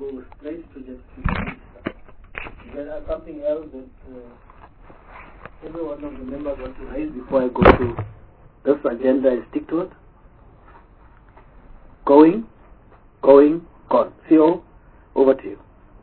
go straight to the speech. Is there something else that every one of the members want to raise before I go to this agenda and stick to it? Going, gone. CO, over to you.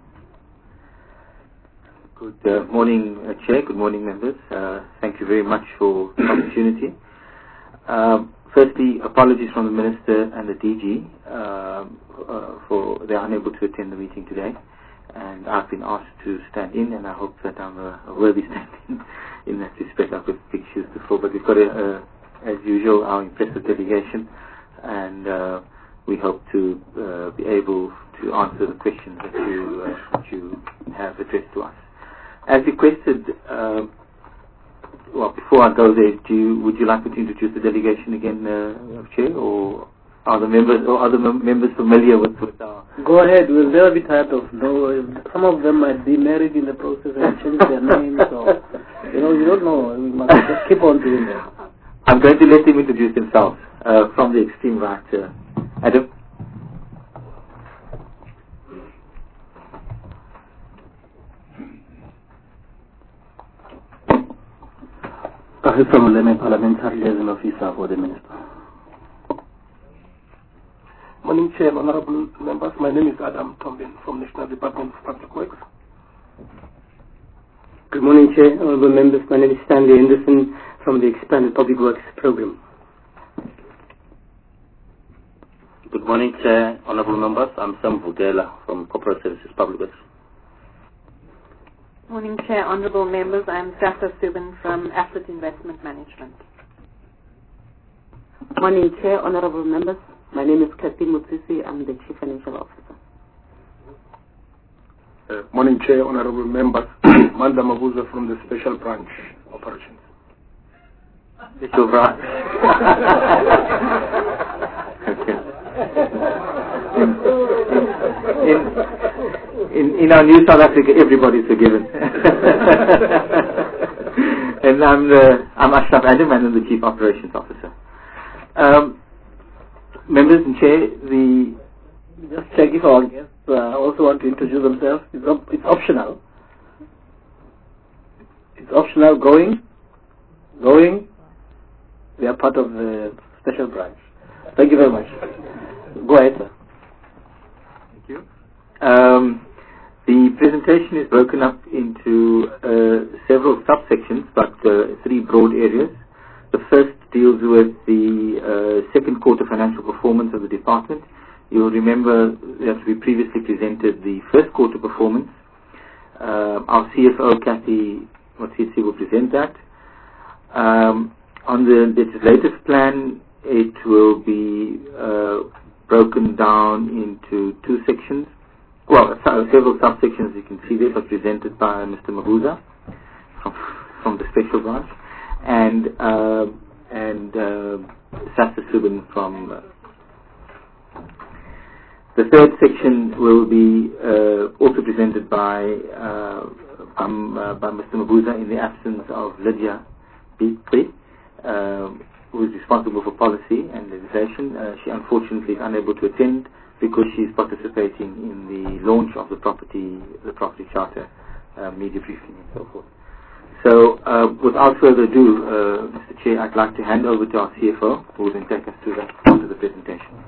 Good morning, Chair. Good morning, members. Thank you very much for the opportunity. Firstly, apologies from the Minister and the DG for they are unable to attend the meeting today. And I've been asked to stand in, and I hope that I'm a worthy stand in that respect. I've got big shoes to fill, but we've got, as usual, our impressive delegation, and we hope to be able to answer the questions that you have addressed to us. As requested, well, before I go there, would you like me to introduce the delegation again, Chair, or are the members or other members familiar with our? Go ahead. We'll never be tired of. No, some of them might be married in the process and change their names. So you don't know. We must just keep on doing that. I'm going to let them introduce themselves from the extreme right. Adam. Parliamentary Liaison Officer for the Minister. Morning, Chair, honorable members. My name is Adam Tombin from National Department of Public Works. Good morning, Chair, honorable members. My name is Stanley Anderson from the Expanded Public Works Program. Good morning, Chair, honorable members. I'm Sam Vugela from Corporate Services Public Works. Morning, Chair, honorable members. I'm Sasa Subin from Asset Investment Management. Morning, Chair, honorable members. My name is Kathy Mutsisi. I'm the Chief Financial Officer. Morning, Chair, honorable members. Manda Mabuza from the Special Branch Operations. Special Branch. In our new South Africa, everybody's forgiven. And I'm Ashraf Adam, and I'm the Chief Operations Officer. Members and Chair, just check if our guests also want to introduce themselves. It's optional. It's optional. Going. We are part of the special branch. Thank you very much. Go ahead, sir. Thank you. The presentation is broken up into several subsections, but three broad areas. The first deals with the second quarter financial performance of the department. You'll remember that we previously presented the first quarter performance. Our CFO, Kathy Motsisi, will present that. On the legislative plan, it will be broken down into two sections. Well, several subsections you can see there, but presented by Mr. Mabuza from the special branch, and Sasa Subin from. The third section will be also presented by Mr. Mabuza in the absence of Lydia Beakley, who is responsible for policy and legislation. She unfortunately is unable to attend because she is participating in the launch of the property charter, media briefing and so forth. So, without further ado, Mr. Chair, I'd like to hand over to our CFO, who will then take us through that part of the presentation.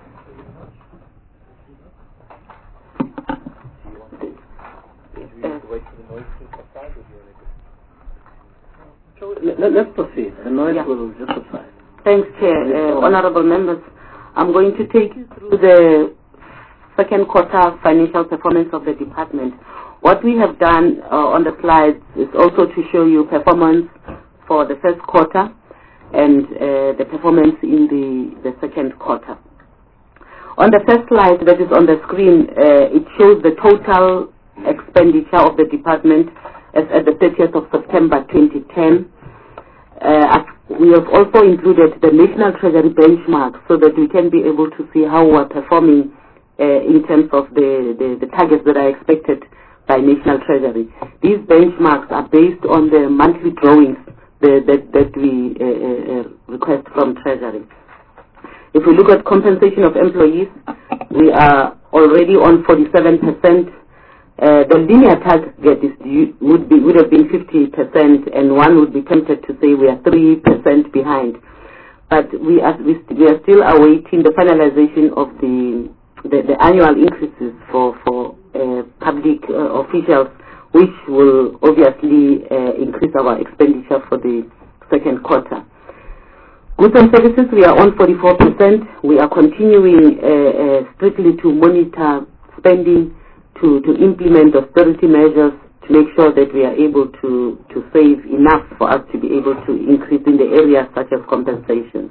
Let's proceed. The noise will just subside. Thanks, Chair. Honorable members, I'm going to take you through the second quarter financial performance of the department. What we have done on the slides is also to show you performance for the first quarter and the performance in the second quarter. On the first slide that is on the screen, it shows the total expenditure of the department as at the 30th of September 2010. We have also included the National Treasury benchmark so that we can be able to see how we're performing in terms of the targets that are expected by National Treasury. These benchmarks are based on the monthly drawings that we request from Treasury. If we look at compensation of employees, we are already on 47%. The linear target would have been 50%, and one would be tempted to say we are 3% behind. But we are still awaiting the finalization of the annual increases for public officials, which will obviously increase our expenditure for the second quarter. Goods and services, we are on 44%. We are continuing strictly to monitor spending, to implement austerity measures, to make sure that we are able to save enough for us to be able to increase in the areas such as compensation.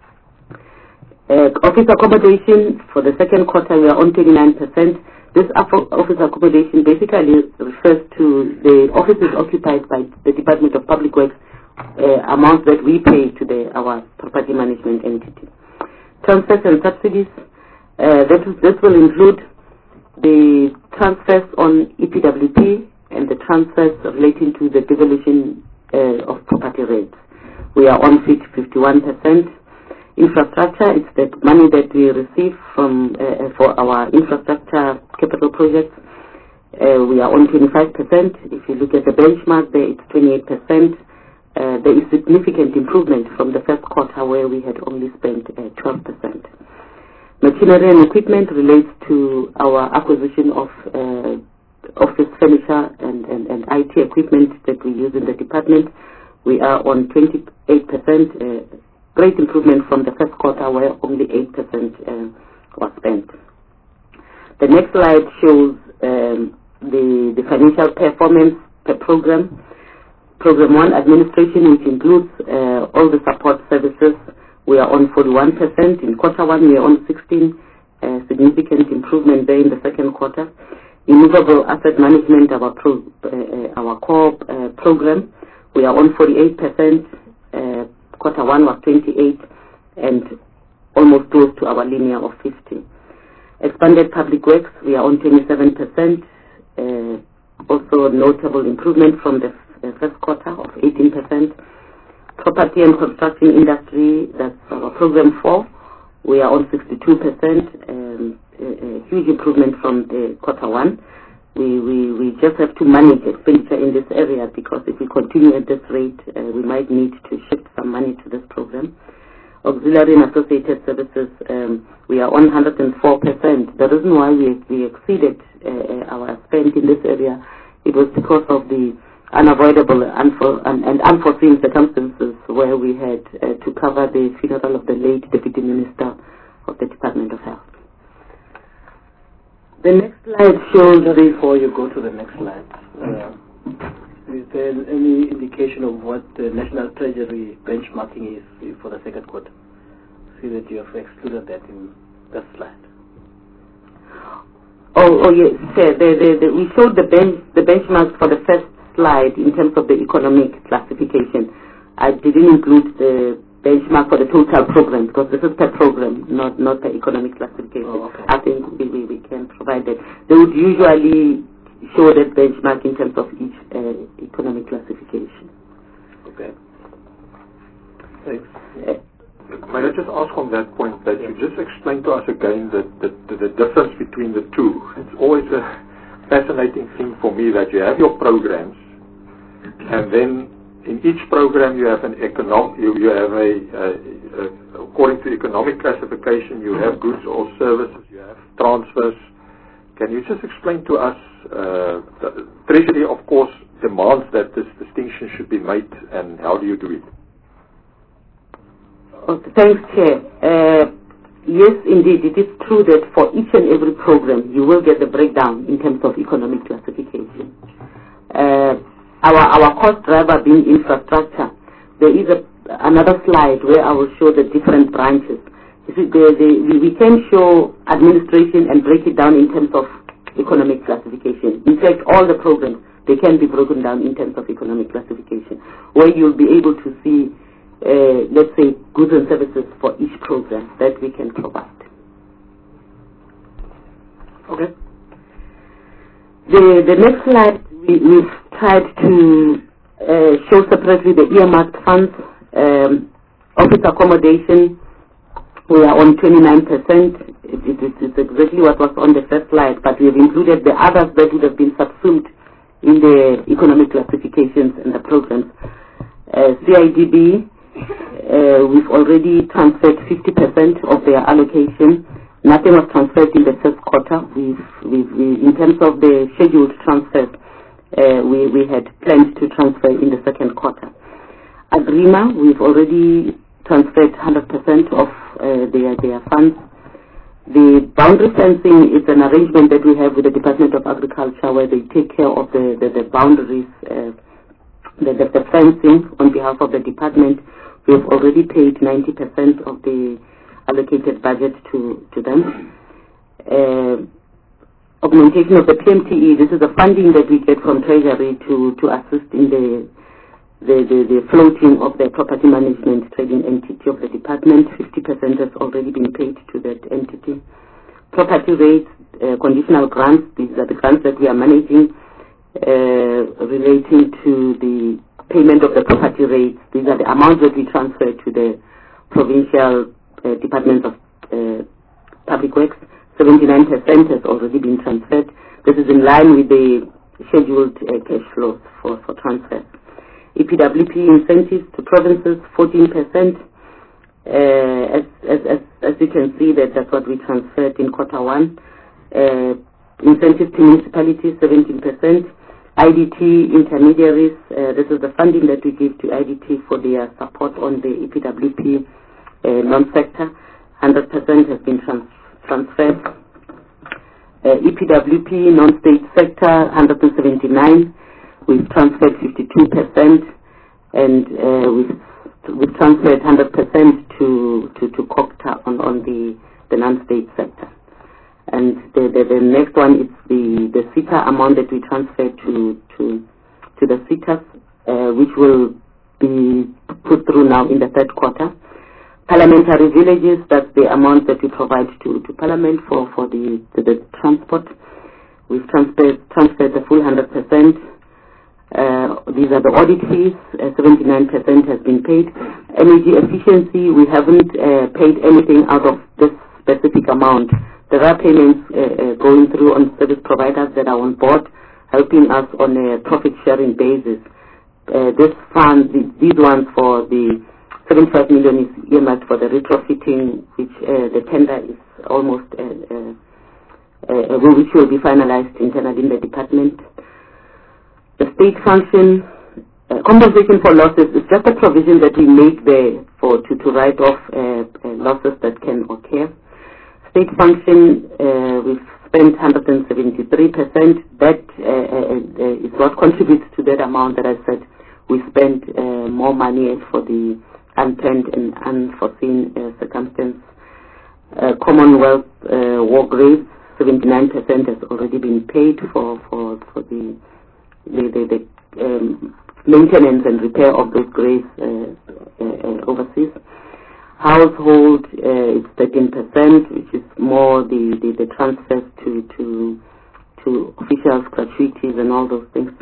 Office accommodation, for the second quarter, we are on 29%. This office accommodation basically refers to the offices occupied by the Department of Public Works, amounts that we pay to our property management entity. Transfers and subsidies, this will include the transfers on EPWP and the transfers relating to the devolution of property rates. We are on 51%. Infrastructure, it's the money that we receive from for our infrastructure capital projects. We are on 25%. If you look at the benchmark there, it's 28%. There is significant improvement from the first quarter where we had only spent 12%. Machinery and equipment relates to our acquisition of office furniture and IT equipment that we use in the department. We are on 28%, great improvement from the first quarter where only 8% was spent. The next slide shows the financial performance per program. Program 1, administration, which includes all the support services, we are on 41%. In quarter 1, we are on 16%, significant improvement there in the second quarter. Immovable asset management, our core program, we are on 48%. Quarter 1 was 28%, and almost close to our linear of 50%. Expanded public works, we are on 27%. Also notable improvement from the first quarter of 18%. Property and construction industry, that's our program 4. We are on 62%. A huge improvement from the quarter 1. We just have to manage expenditure in this area, because if we continue at this rate, we might need to shift some money to this program. Auxiliary and associated services, we are on 104%. The reason why we exceeded our spend in this area, it was because of the unavoidable and unforeseen circumstances where we had to cover the funeral of the late Deputy Minister of the Department of Health. The next slide shows... Before you go to the next slide, is there any indication of what the National Treasury benchmarking is for the second quarter? See that you have excluded that in that slide. Oh yes, sir. We showed the benchmarks for the first slide in terms of the economic classification. I didn't include the benchmark for the total program, because this is per program, not the economic classification. Oh, okay. I think we can provide that. They would usually show that benchmark in terms of each economic classification. Okay. Thanks. May I just ask on that point that you just explained to us again the difference between the two? It's always a fascinating thing for me that you have your programs, and then in each program you have according to economic classification, you have goods or services, you have transfers. Can you just explain to us, the Treasury of course demands that this distinction should be made, and how do you do it? Thanks, Chair. Yes, indeed, it is true that for each and every program you will get the breakdown in terms of economic classification. Our cost driver being infrastructure, there is another slide where I will show the different branches. You see, we can show administration and break it down in terms of economic classification. In fact, all the programs, they can be broken down in terms of economic classification, where you'll be able to see, let's say, goods and services for each program that we can provide. Okay. The next slide, we've tried to show separately the earmarked funds, office accommodation. We are on 29%. It's exactly what was on the first slide, but we have included the others that would have been subsumed in the economic classifications and the programs. CIDB, we've already transferred 50% of their allocation. Nothing was transferred in the first quarter. In terms of the scheduled transfers, we had planned to transfer in the second quarter. Agrima, we've already transferred 100% of their funds. The boundary fencing is an arrangement that we have with the Department of Agriculture, where they take care of the boundaries, the fencing on behalf of the department. We have already paid 90% of the allocated budget to them. Augmentation of the PMTE, this is the funding that we get from Treasury to assist in the floating of the property management trading entity of the department. 50% has already been paid to that entity. Property rates, conditional grants, these are the grants that we are managing relating to the payment of the property rates. These are the amounts that we transfer to the provincial departments of public works. 79% has already been transferred. This is in line with the scheduled cash flows for transfer. EPWP incentives to provinces, 14%. As you can see, that's what we transferred in quarter one. Incentives to municipalities, 17%. IDT intermediaries, this is the funding that we give to IDT for their support on the EPWP non-sector. 100% has been transferred. EPWP non-state sector, 179. We've transferred 52%, and we've transferred 100% to COGTA on the non-state sector. And the next one is the SITA amount that we transferred to the SITAs, which will be put through now in the third quarter. Parliamentary villages, that's the amount that we provide to Parliament for the transport. We've transferred the full 100%. These are the audit fees, 79% has been paid. Energy efficiency, we haven't paid anything out of this specific amount. There are payments going through on service providers that are on board, helping us on a profit sharing basis. This fund, these ones for the 75 million is earmarked for the retrofitting, which the tender is almost, which will be finalized internally in the department. The state function, compensation for losses is just a provision that we make there to write off losses that can occur. State function, we've spent 173%. That is what contributes to that amount that I said. We spent more money for the unplanned and unforeseen circumstance. Commonwealth war graves, 79% has already been paid for the maintenance and repair of those graves overseas. Household is 13%, which is more the transfers to officials, gratuities, and all those things.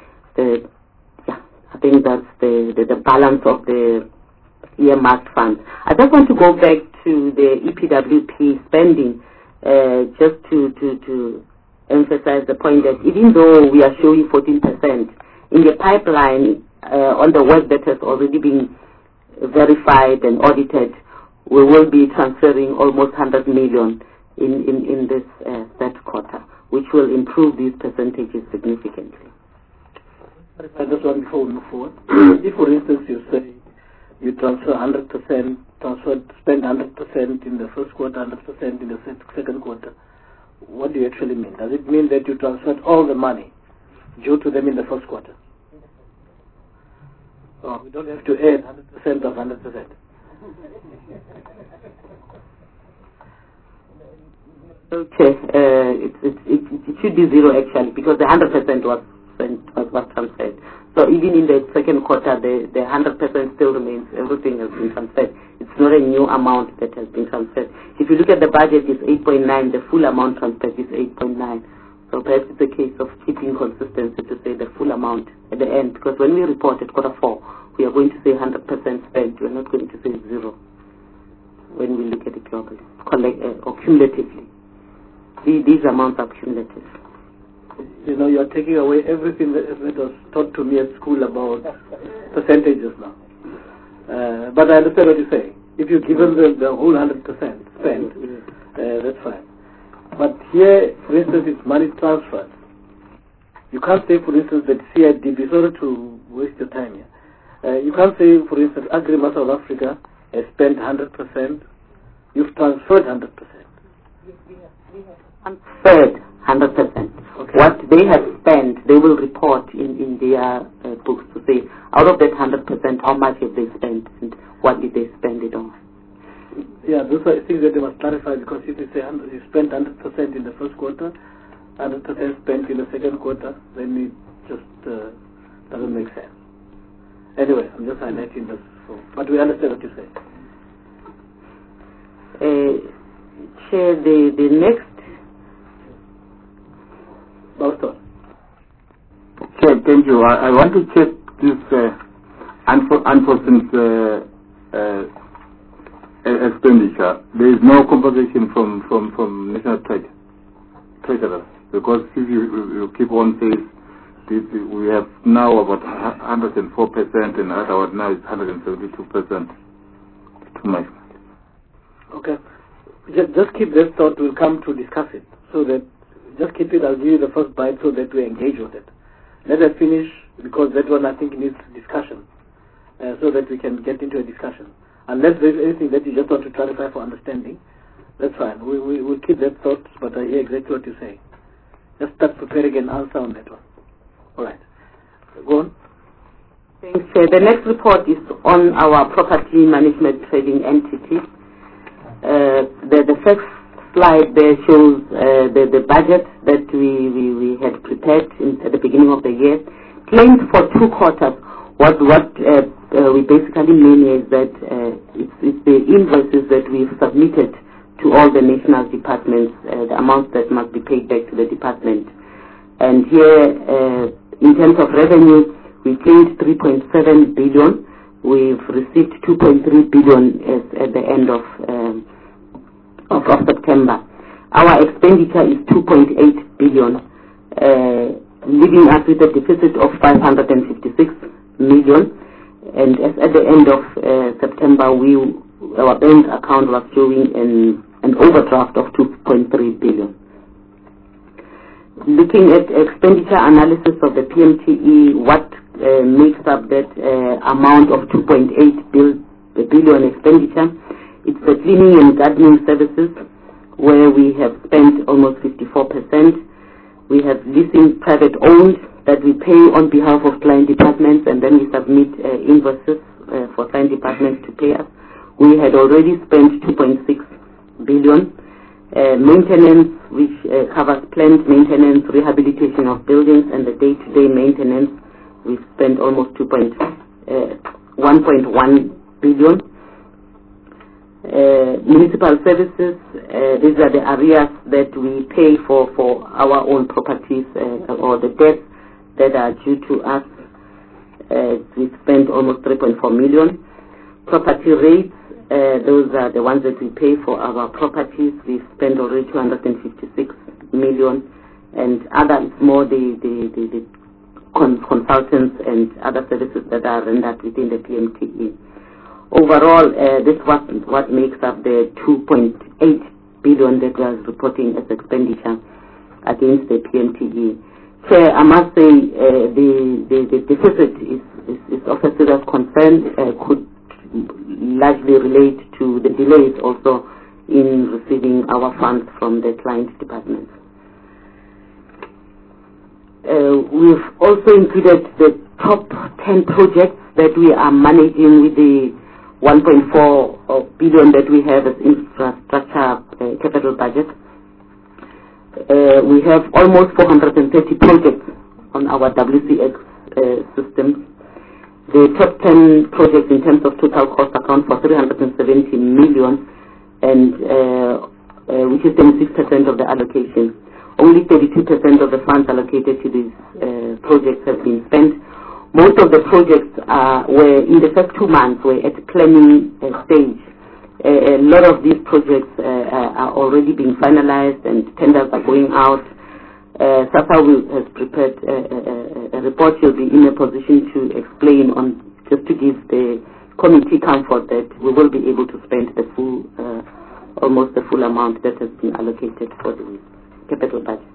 I think that's the balance of the earmarked funds. I just want to go back to the EPWP spending, just to emphasize the point that even though we are showing 14%, in the pipeline on the work that has already been verified and audited, we will be transferring almost 100 million in this third quarter, which will improve these percentages significantly. But if I just want before we move forward, if for instance you say you transfer 100%, spend 100% in the first quarter, 100% in the second quarter, what do you actually mean? Does it mean that you transferred all the money due to them in the first quarter? Oh, we don't have to add 100% of 100%. Okay, it should be zero actually, because the 100% was transferred. So even in the second quarter, the 100% still remains. Everything has been transferred. It's not a new amount that has been transferred. If you look at the budget, it's 8.9. The full amount transferred is 8.9. So perhaps it's a case of keeping consistency to say the full amount at the end, because when we report at quarter four, we are going to say 100% spent. We're not going to say zero. when we look at it globally, or cumulatively. These amounts are cumulative. You know, you're taking away everything that was taught to me at school about percentages now. But I understand what you're saying. If you've given the whole 100% spent, that's fine. But here, for instance, it's money transferred. You can't say, for instance, that CIDB, sorry to waste your time here. You can't say, for instance, Agriculture South Africa has spent 100%. You've transferred 100%. Transferred 100%. Okay. What they have spent, they will report in their books to say, out of that 100%, how much have they spent and what did they spend it on? Yeah, those are things that they must clarify, because if you say you spent 100% in the first quarter, 100% spent in the second quarter, then it just doesn't make sense. Anyway, I'm just highlighting this, but we understand what you say. Chair, the next. Boston. Chair, thank you. I want to check this unforeseen expenditure. There is no compensation from National Treasurer, because if you keep on saying we have now about 104% and otherwise now it's 172%. Too much. Okay. Just keep that thought. We'll come to discuss it. So that just keep it. I'll give you the first bite so that we engage with it. Let us finish, because that one I think needs discussion, so that we can get into a discussion. Unless there's anything that you just want to clarify for understanding, that's fine. We'll keep that thought, but I hear exactly what you're saying. Just start preparing an answer on that one. All right. Go on. Thanks. The next report is on our property management trading entity. The first slide there shows the budget that we had prepared at the beginning of the year. Claims for 2 quarters. What we basically mean is that it's the invoices that we've submitted to all the national departments, the amounts that must be paid back to the department. And here, in terms of revenue, we claimed 3.7 billion. We've received 2.3 billion at the end of September. Our expenditure is 2.8 billion, leaving us with a deficit of 556 million. And as at the end of September, our bank account was showing an overdraft of 2.3 billion. Looking at expenditure analysis of the PMTE, what makes up that amount of 2.8 billion expenditure? It's the cleaning and gardening services, where we have spent almost 54%. We have leasing private owned that we pay on behalf of client departments, and then we submit invoices for client departments to pay us. We had already spent 2.6 billion. Maintenance, which covers plant maintenance, rehabilitation of buildings, and the day-to-day maintenance, we've spent almost 1.1 billion. Municipal services, these are the areas that we pay for our own properties or the debts that are due to us. We spent almost 3.4 million. Property rates, those are the ones that we pay for our properties. We've spent already 256 million, and other is more the consultants and other services that are rendered within the PMTE. Overall, this was what makes up the 2.8 billion that we are reporting as expenditure against the PMTE. So I must say the deficit is of a serious concern, could largely relate to the delays also in receiving our funds from the client departments. We've also included the top 10 projects that we are managing with the 1.4 billion that we have as infrastructure capital budget. We have almost 430 projects on our WCX system. The top 10 projects in terms of total cost account for 370 million, and which is 26% of the allocation. Only 32% of the funds allocated to these projects have been spent. Most of the projects were in the first 2 months were at planning stage, A lot of these projects are already being finalized and tenders are going out. SASSA has prepared a report. She'll be in a position to explain on, just to give the committee comfort that we will be able to spend the full, almost the full amount that has been allocated for the capital budget.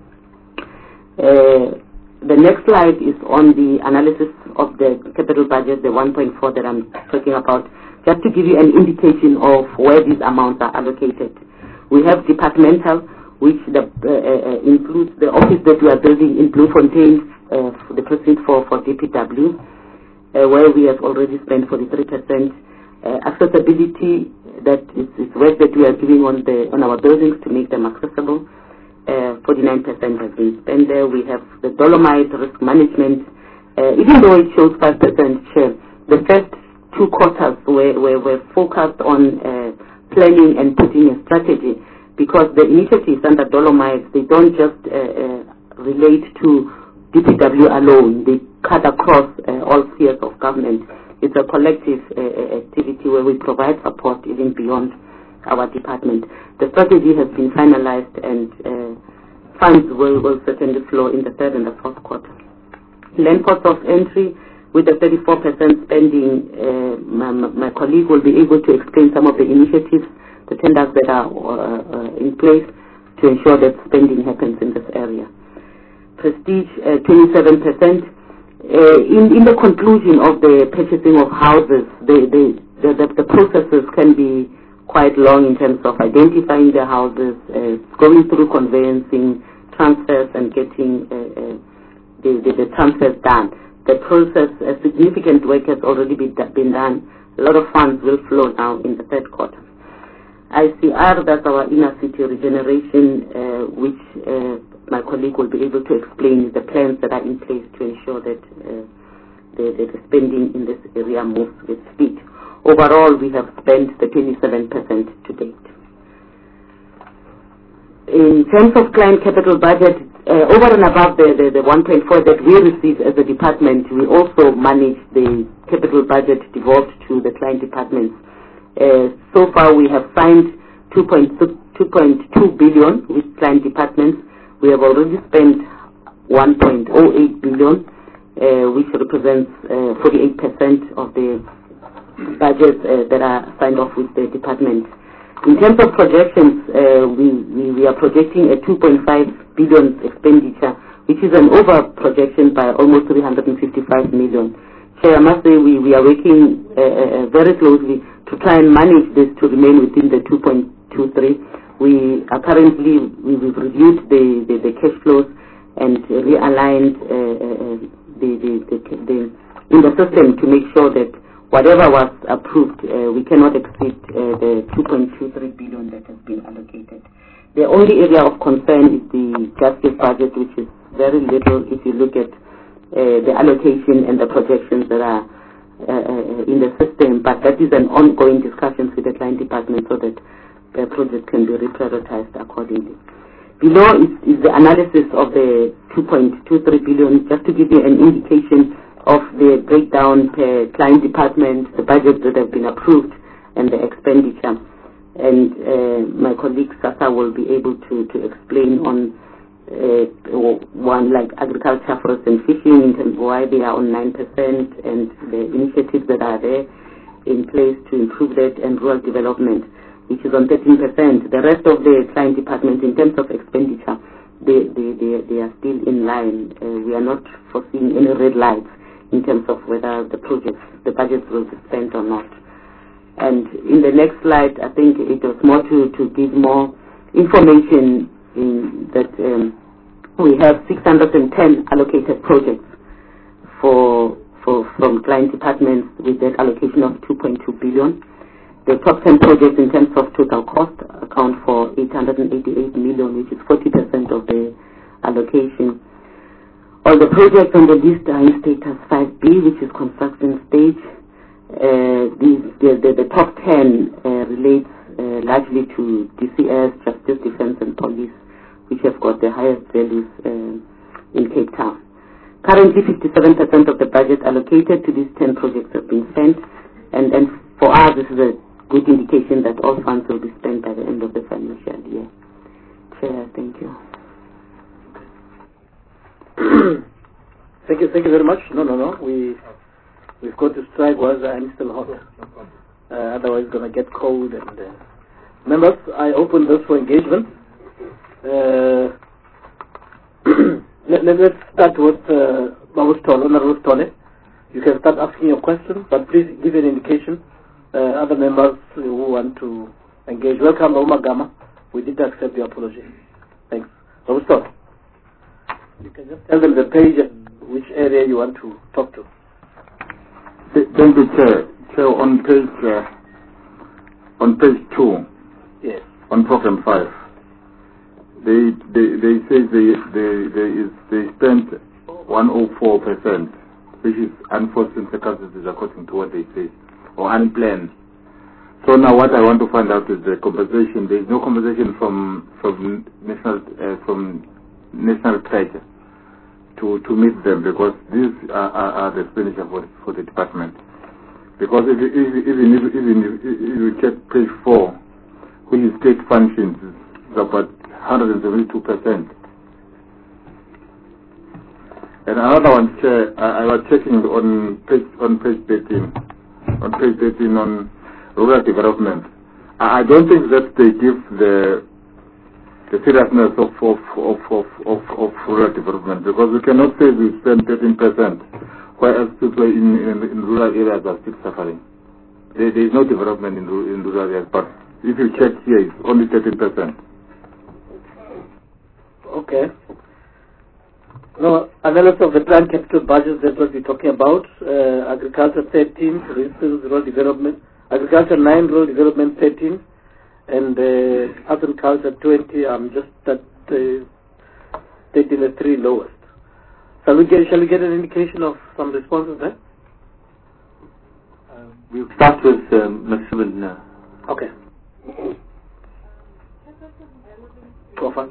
The next slide is on the analysis of the capital budget, the 1.4 that I'm talking about, just to give you an indication of where these amounts are allocated. We have departmental, which includes the office that we are building in Bloemfontein, the precinct for DPW, where we have already spent 43%. Accessibility, that is work that we are doing on our buildings to make them accessible. 49% has been spent there. We have the Dolomite risk management. Even though it shows 5% share, the first 2 quarters were focused on planning and putting a strategy, because the initiatives under Dolomite, they don't just relate to DPW alone. They cut across all spheres of government. It's a collective activity where we provide support even beyond our department. The strategy has been finalized, and funds will certainly flow in the 3rd and the 4th quarter. Land ports of entry, with the 34% spending, my colleague will be able to explain some of the initiatives, the tenders that are in place to ensure that spending happens in this area. Prestige, 27%. In the conclusion of the purchasing of houses, the processes can be quite long in terms of identifying the houses, going through conveyancing, transfers, and getting the transfers done. The process, significant work has already been done. A lot of funds will flow now in the 3rd quarter. ICR, that's our inner city regeneration, which my colleague will be able to explain the plans that are in place to ensure that the spending in this area moves with speed. Overall, we have spent the 27% to date. In terms of client capital budget, over and above the 1.4 that we receive as a department, we also manage the capital budget devolved to the client departments. So far, we have signed 2.2 billion with client departments. We have already spent 1.08 billion, which represents 48% of the budgets that are signed off with the department. In terms of projections, we are projecting a 2.5 billion expenditure, which is an over projection by almost 355 million. So I must say we are working very closely to try and manage this to remain within the 2.23. We are currently, we've reviewed the cash flows and realigned in the system to make sure that whatever was approved, we cannot exceed the 2.23 billion that has been allocated. The only area of concern is the justice budget, which is very little if you look at the allocation and the projections that are in the system, but that is an ongoing discussion with the client department so that the project can be reprioritized accordingly. Below is the analysis of the 2.23 billion, just to give you an indication of the breakdown per client department, the budgets that have been approved, and the expenditure. And my colleague Sasa will be able to explain on one like agriculture, forest and fishing, in terms of why they are on 9% and the initiatives that are there in place to improve that, and rural development, which is on 13%. The rest of the client departments, in terms of expenditure, they are still in line. We are not foreseeing any red lights in terms of whether the budgets will be spent or not. And in the next slide, I think it was more to give more information in that we have 610 allocated projects from client departments with that allocation of 2.2 billion. The top 10 projects in terms of total cost account for 888 million, which is 40% of the allocation. All the projects on the list are in status 5B, which is construction stage. The top 10 relates largely to DCS, Justice, Defense and Police, which have got the highest values in Cape Town. Currently, 57% of the budget allocated to these 10 projects have been spent, and for us, this is a good indication that all funds will be spent by the end of the financial year. Chair, thank you. Thank you very much. No. We've got to strike while the iron is still hot. Otherwise it's going to get cold. And members, I open this for engagement. Let's start with Honorable Stole. You can start asking your question, but please give an indication. Other members who want to engage. Welcome, Omagama. We did accept your apology. Thanks. Honorable Stole. You can just tell them the page and which area you want to talk to. Thank you, Chair. Chair, on page 2, yes, on program 5, they say they spent 104%, which is unforeseen circumstances according to what they say, or unplanned. So now what I want to find out is the compensation. There is no compensation from National Treasure to meet them, because these are the expenditure for the department. Because even if you check page 4, which is state functions, it's about 172%. And another one, Chair, I was checking on page 13, on rural development. I don't think that they give the seriousness of rural development, because we cannot say we spend 13%, whereas people in rural areas are still suffering. There is no development in rural areas, but if you check here, it's only 13%. Okay. No, analysis of the planned capital budget, that's what we're talking about. Agriculture 13, for instance, rural development. Agriculture 9, rural development 13. And Arts and Culture 20, I'm just at taking the 3 lowest. Shall we get an indication of some responses there? We'll start with Maximilian. Okay. Go for.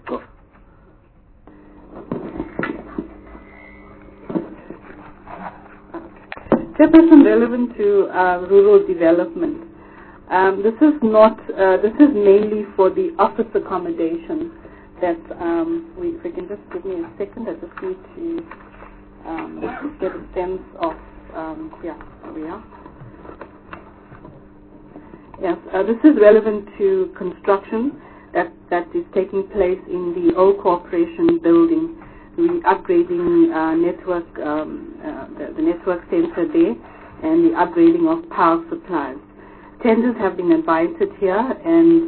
Chairperson, relevant to rural development. This is mainly for the office accommodation that if you can just give me a second, I just need to get a sense of, here we are. Yes, this is relevant to construction that is taking place in the old corporation building. We're upgrading the network center there, and the upgrading of power supplies. Tenders have been invited here, and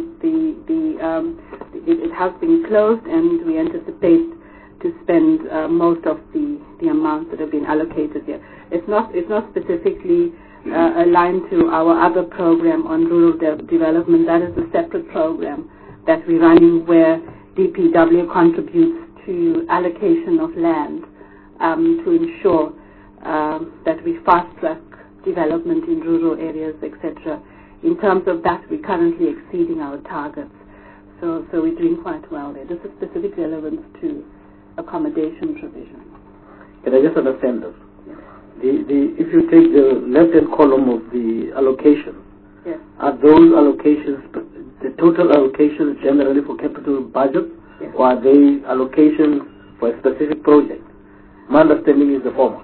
it has been closed, and we anticipate to spend most of the amounts that have been allocated here. It's not specifically aligned to our other program on rural development. That is a separate program that we're running, where DPW contributes to allocation of land to ensure that we fast track development in rural areas, etc. In terms of that, we're currently exceeding our targets. So we're doing quite well there. This is specific relevance to accommodation provision. Can I just understand this? Yes. If you take the left-hand column of the allocation, yes, are those allocations the total allocations generally for capital budget, yes, or are they allocations for a specific project? My understanding is the former.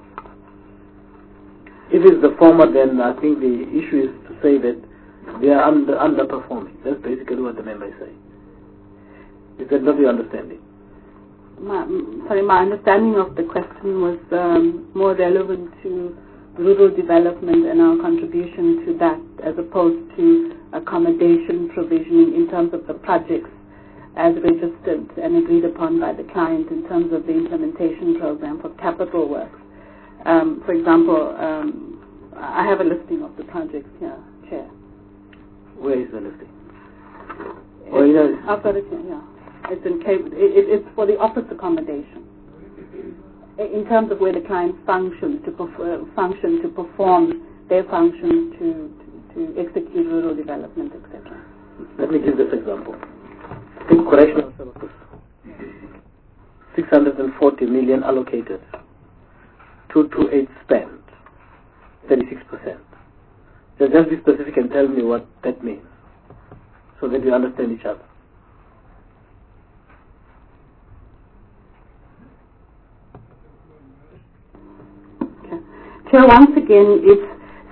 If it's the former, then I think the issue is to say that they are underperforming. That's basically what the member is saying. Is that not your understanding? My understanding of the question was more relevant to rural development and our contribution to that, as opposed to accommodation provisioning in terms of the projects as registered and agreed upon by the client in terms of the implementation program for capital works. For example, I have a listing of the projects here, Chair. Where is the listing? I've got it here, yeah. It's in cable. It's for the office accommodation. In terms of where the client functions to perform their functions to execute rural development, etc. Let me give this example. Think correctional services. 640 million allocated. 228 spent. 36%. Just be specific and tell me what that means, so that we understand each other. Okay. Chair, once again, it's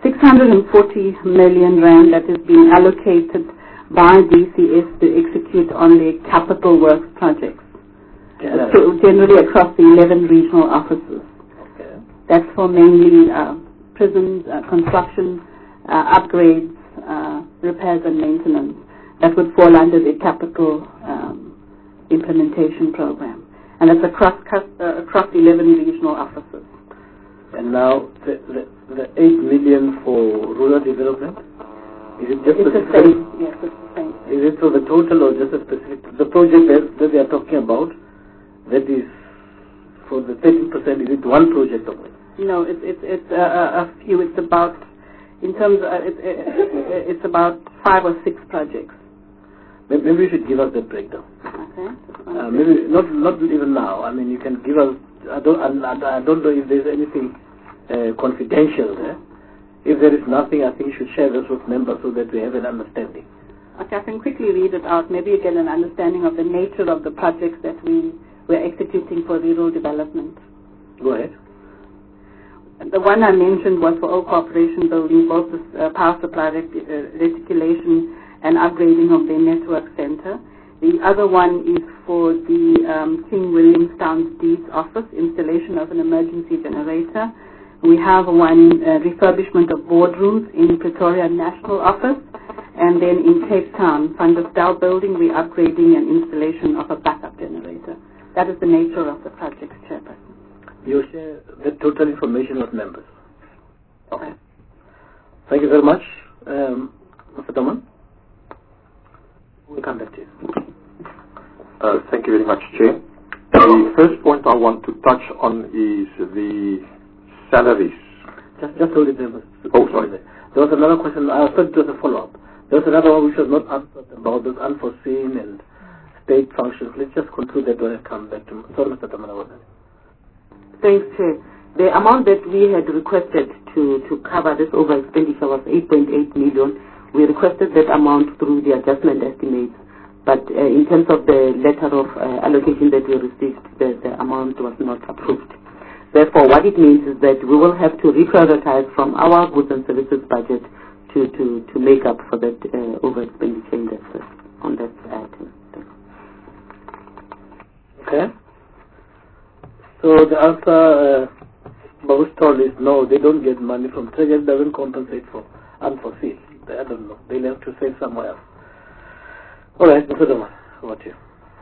640 million rand that is being allocated by DCS to execute on the capital works projects. So generally across the 11 regional offices. Okay. That's for mainly prisons, construction, upgrades, repairs and maintenance. That would fall under the capital implementation program. And that's across 11 regional offices. And now the 8 million for rural development? Is it just it's the same? Yes, it's the same. Is it for the total or just a specific? The project that they are talking about, that is for the 30%, is it one project of it? No, it's a few. It's about, in terms of, it's about 5 or 6 projects. Maybe you should give us that breakdown. Okay. Maybe not even now. I mean, you can give us. I don't know if there's anything confidential there. If there is nothing, I think you should share this with members so that we have an understanding. Okay, I can quickly read it out. Maybe you get an understanding of the nature of the projects that we're executing for rural development. Go ahead. The one I mentioned was for Oak Corporation building both the power supply reticulation and upgrading of their network center. The other one is for the King Williamstown Deeds office, installation of an emergency generator. We have one refurbishment of boardrooms in Pretoria National Office, and then in Cape Town, Fundestel building, we're upgrading and installation of a backup generator. That is the nature of the project, Chairperson. You share the total information with members. Okay. Thank you very much, Mr. Doman. We'll come back to you. Thank you very much, Chair. The first point I want to touch on is the salaries. Just hold it there. Oh, sorry. There was another question. I thought it was a follow-up. There was another one which was not answered about this unforeseen and state functions. Let's just conclude that when I come back to sorry, Mr. Tamana. Thanks, Chair. The amount that we had requested to cover this over expenditure was 8.8 million. We requested that amount through the adjustment estimates, but in terms of the letter of allocation that we received, the amount was not approved. Therefore, what it means is that we will have to reprioritize from our goods and services budget to make up for that over expenditure on that item. Okay. So the answer, most told is no, they don't get money from Treasury, doesn't compensate for unforeseen. I don't know. They'll have to save somewhere else. All right, Mr. Doma, over to you.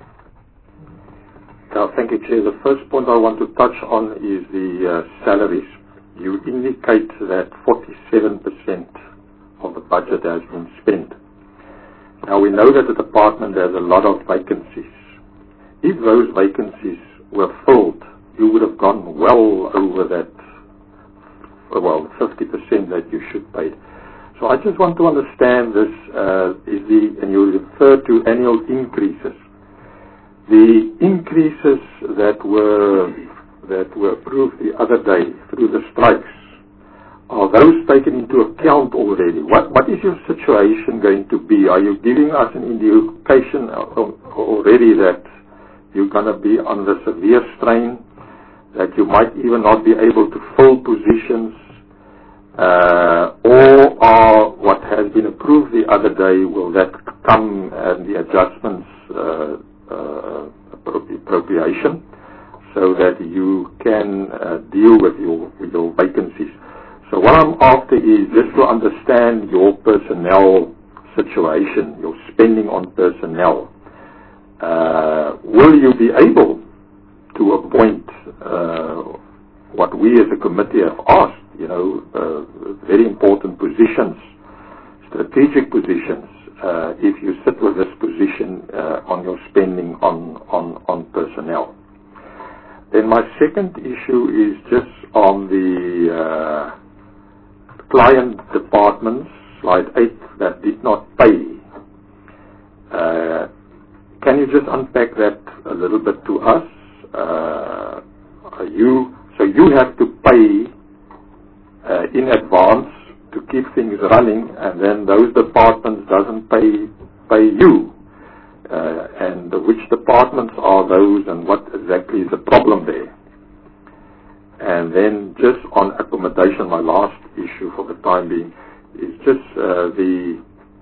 Thank you, Chair. The first point I want to touch on is the salaries. You indicate that 47% of the budget has been spent. Now, we know that the department has a lot of vacancies. If those vacancies were filled, you would have gone well over that, 50% that you should pay. So I just want to understand this, and you refer to annual increases. The increases that were approved the other day through the strikes, are those taken into account already? What is your situation going to be? Are you giving us an indication already that you're going to be under severe strain, that you might even not be able to fill positions, or are what has been approved the other day, will that come and the adjustments appropriation so that you can deal with your vacancies? So what I'm after is just to understand your personnel situation, your spending on personnel. Will you be able to appoint what we as a committee have asked, very important positions, strategic positions, if you sit with this position on your spending on personnel? Then my second issue is just on the client departments, slide 8, that did not pay. Can you just unpack that a little bit to us? So you have to pay in advance to keep things running, and then those departments doesn't pay you. And which departments are those, and what exactly is the problem there? And then just on accommodation, my last issue for the time being is just the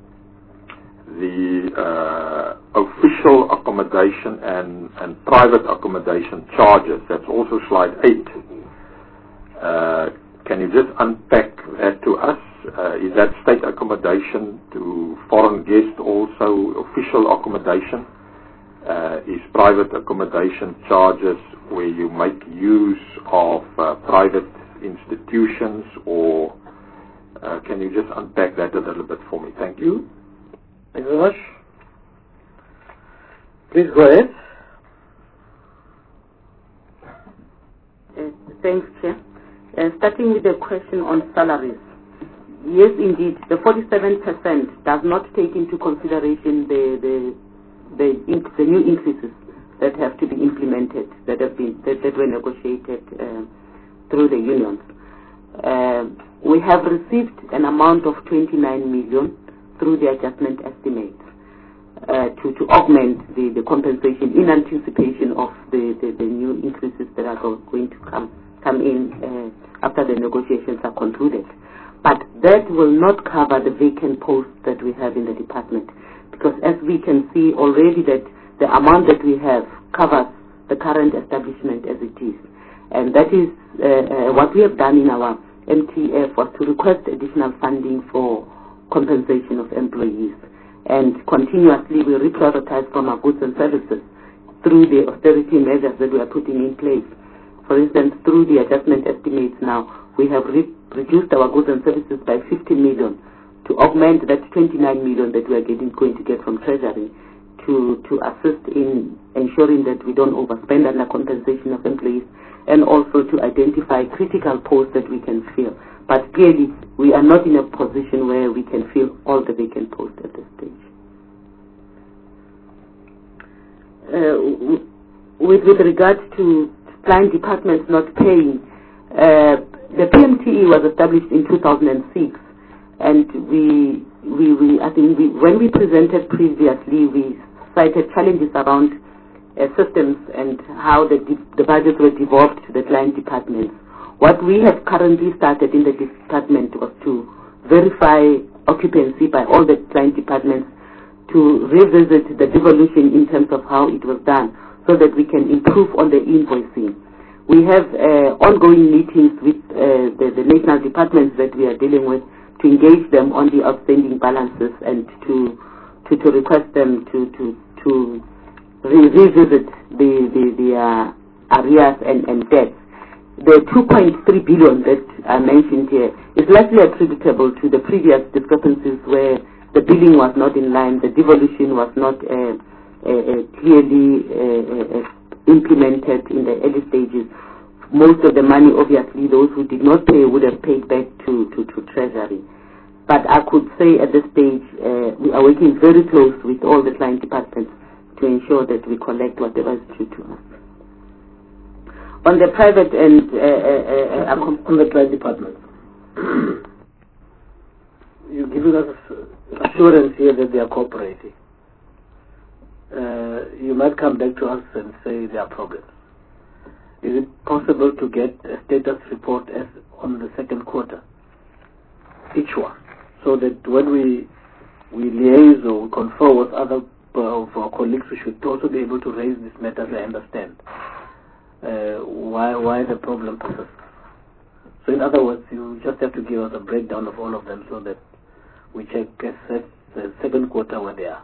official accommodation and private accommodation charges. That's also slide 8. Can you just unpack that to us? Is that state accommodation to foreign guests also official accommodation? Is private accommodation charges where you make use of private institutions, or can you just unpack that a little bit for me? Thank you. Thank you very much. Please go ahead. Thanks, Chair. Starting with the question on salaries. Yes, indeed, the 47% does not take into consideration the new increases that have to be implemented, that were negotiated through the unions. We have received an amount of 29 million through the adjustment estimates to augment the compensation in anticipation of the new increases that are going to come in after the negotiations are concluded. But that will not cover the vacant posts that we have in the department, because as we can see already that the amount that we have covers the current establishment as it is. And that is what we have done in our MTF, was to request additional funding for compensation of employees. And continuously we reprioritize from our goods and services through the austerity measures that we are putting in place. For instance, through the adjustment estimates now, we have reduced our goods and services by 50 million to augment that 29 million that we are going to get from Treasury to assist in ensuring that we don't overspend under compensation of employees, and also to identify critical posts that we can fill. But clearly, we are not in a position where we can fill all the vacant posts at this stage. With regard to client departments not paying, the PMTE was established in 2006, and when we presented previously, we cited challenges around systems and how the budgets were devolved to the client departments. What we have currently started in the department was to verify occupancy by all the client departments, to revisit the devolution in terms of how it was done, so that we can improve on the invoicing. We have ongoing meetings with the national departments that we are dealing with to engage them on the outstanding balances and to request them to revisit the arrears and debts. The 2.3 billion that I mentioned here is likely attributable to the previous discrepancies where the billing was not in line, the devolution was not clearly implemented in the early stages. Most of the money, obviously, those who did not pay would have paid back to Treasury. But I could say at this stage, we are working very close with all the client departments to ensure that we collect whatever is due to us. On the private and on the client department, you're giving us assurance here that they are cooperating. You might come back to us and say there are problems. Is it possible to get a status report as on the second quarter, each one, so that when we liaise or we confer with other of our colleagues, we should also be able to raise this matter and understand why the problem persists. So in other words, you just have to give us a breakdown of all of them so that we check the second quarter where they are.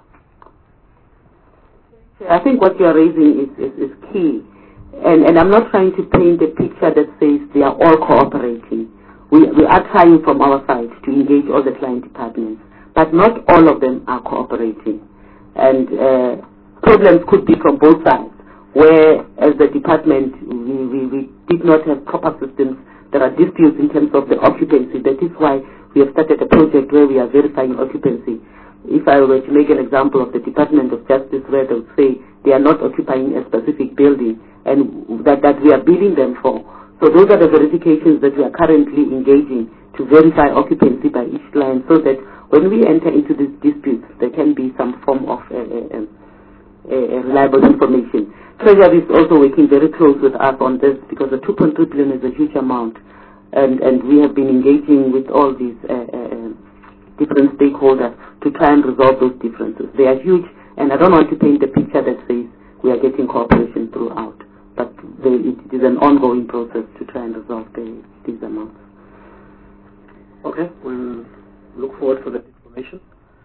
I think what you are raising is key. And I'm not trying to paint a picture that says they are all cooperating. We are trying from our side to engage all the client departments, but not all of them are cooperating. And problems could be from both sides, where as the department we did not have proper systems. There are disputes in terms of the occupancy. That is why we have started a project where we are verifying occupancy. If I were to make an example of the Department of Justice, where they would say they are not occupying a specific building and that we are billing them for. So those are the verifications that we are currently engaging verify occupancy by each client, so that when we enter into these disputes, there can be some form of reliable information. Treasury is also working very close with us on this, because the 2.3 billion is a huge amount, and we have been engaging with all these different stakeholders to try and resolve those differences. They are huge, and I don't want to paint a picture that says we are getting cooperation throughout, but it is an ongoing process to try and resolve these amounts. Okay, we'll look forward for that information.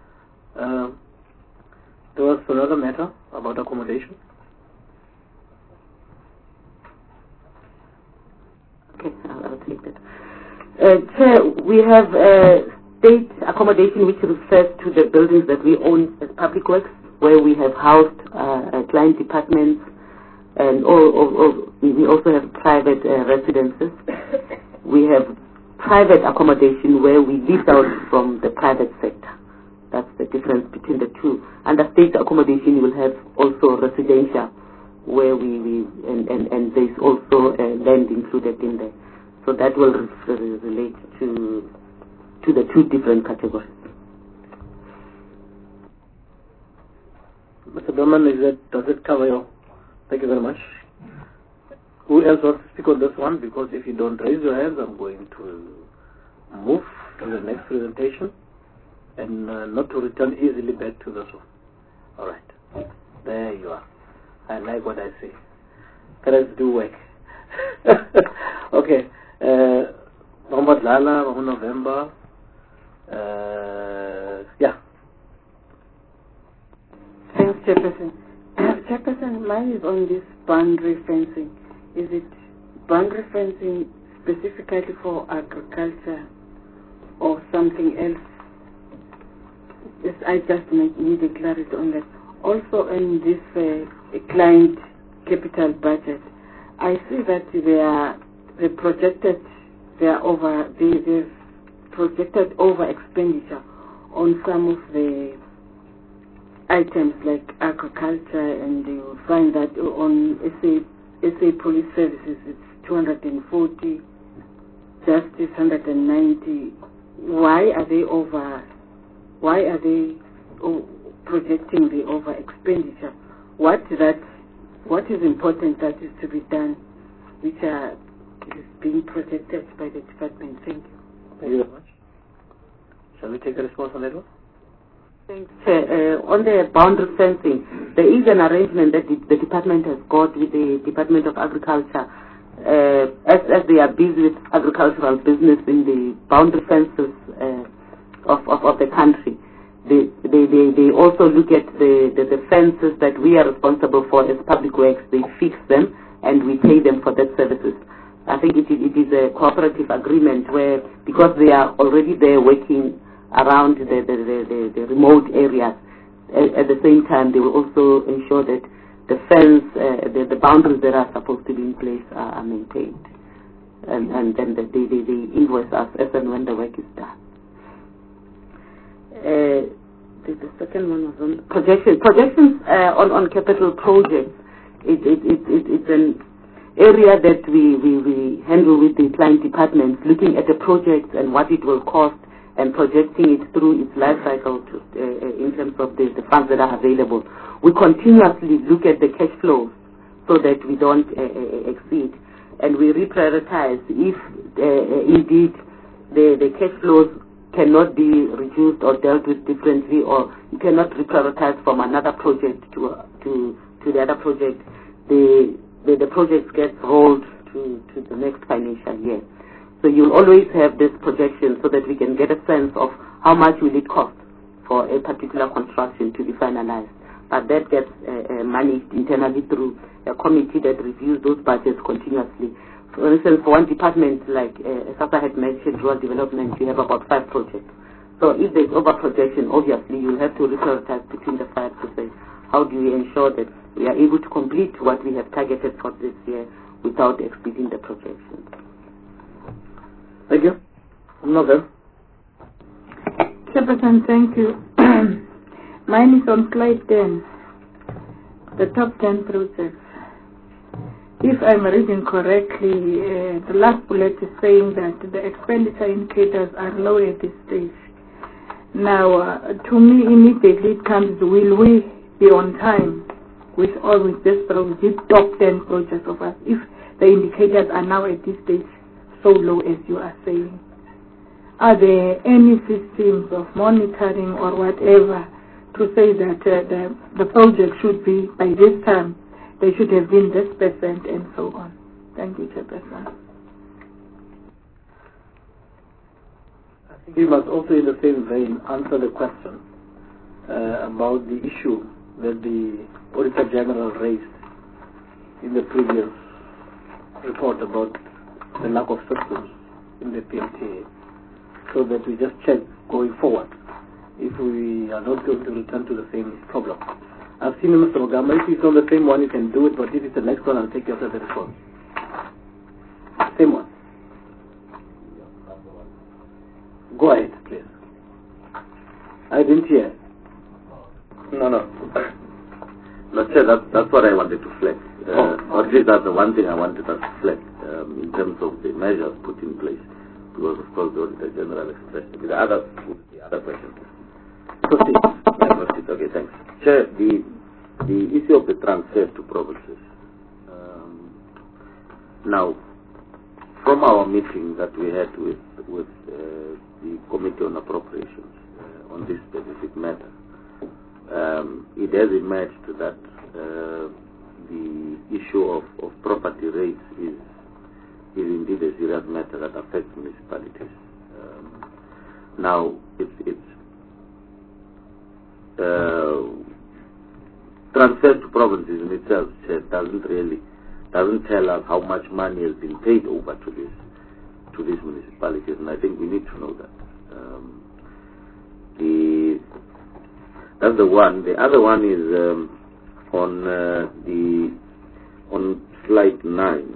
There was another matter about accommodation. Okay, I'll take that. Chair, we have state accommodation which refers to the buildings that we own as public works, where we have housed client departments, and we also have private residences. We have private accommodation where we lease out from the private sector. That's the difference between the two. Under state accommodation, you will have also residential, where and there's also land included in there. So that will relate to the two different categories. Mr. Berman, does it cover your? Thank you very much. Who else wants to speak on this one? Because if you don't raise your hands, I'm going to move to the next presentation, and not to return easily back to this one. All right. There you are. I like what I say. Let's do work. Okay. Mohammed Lala, November. Yeah. Thanks, Chairperson. Chairperson, mine is on this boundary fencing. Is it boundary fencing specifically for agriculture or something else? Yes, I just need a clarity on that. Also, in this client capital budget, I see that they've projected over expenditure on some of the items like agriculture, and you find that on SA Police Services it's 240, Justice 190. Why are they projecting the over expenditure? What is important that is to be done, which is being projected by the department? Thank you. Thank you very much. Shall we take a response on that one? Thanks. On the boundary fencing, there is an arrangement that the department has got with the Department of Agriculture, as they are busy with agricultural business in the boundary fences of the country. They also look at the fences that we are responsible for as public works. They fix them, and we pay them for that services. I think it is a cooperative agreement where, because they are already there working around the remote areas, at the same time they will also ensure that the fence, the boundaries that are supposed to be in place are maintained, and then they invoice us as and when the work is done. The second one was on projections on capital projects. It's an area that we handle with the client departments, looking at the project and what it will cost, and projecting it through its life cycle in terms of the funds that are available. We continuously look at the cash flows so that we don't exceed, and we reprioritize if indeed the cash flows cannot be reduced or dealt with differently, or you cannot reprioritize from another project to the other project. The project gets rolled to the next financial year. So you'll always have this projection so that we can get a sense of how much will it cost for a particular construction to be finalized. But that gets managed internally through a committee that reviews those budgets continuously. For instance, for one department, like Sasa had mentioned, rural development, we have about 5 projects. So if there's over-projection, obviously you'll have to prioritize between the 5 to say, how do we ensure that we are able to complete what we have targeted for this year without exceeding the projections. Thank you. Another. Chairperson, thank you. Mine is on slide 10, the top 10 projects. if I'm reading correctly, the last bullet is saying that the expenditure indicators are low at this stage. Now, to me, immediately it comes, will we be on time with this project, this top 10 projects of us, if the indicators are now at this stage so low as you are saying? Are there any systems of monitoring or whatever to say that the project should be, by this time, they should have been this percent and so on? Thank you, Chairperson. I think we must also, in the same vein, answer the question about the issue that the Auditor General raised in the previous report about the lack of systems in the PMTA, so that we just check going forward if we are not going to return to the same problem. I've seen Mr. Mogama. If it's on the same one, you can do it, but if it's the next one, I'll take you after the response. Same one. Go ahead, please. I didn't hear. No. No, Chair, that's what I wanted to flag. Or at least that's the one thing I wanted us to flag in terms of the measures put in place. Because, of course, the Auditor General expressed the other question. Proceed. Okay, thanks. Chair, the issue of the transfer to provinces. Now, from our meeting that we had with the Committee on Appropriations on this specific matter, it has emerged that the issue of property rates is indeed a serious matter that affects municipalities. Now, it's transfer to provinces in itself doesn't tell us how much money has been paid over to these municipalities, and I think we need to know that. That's the one. The other one is on slide 9.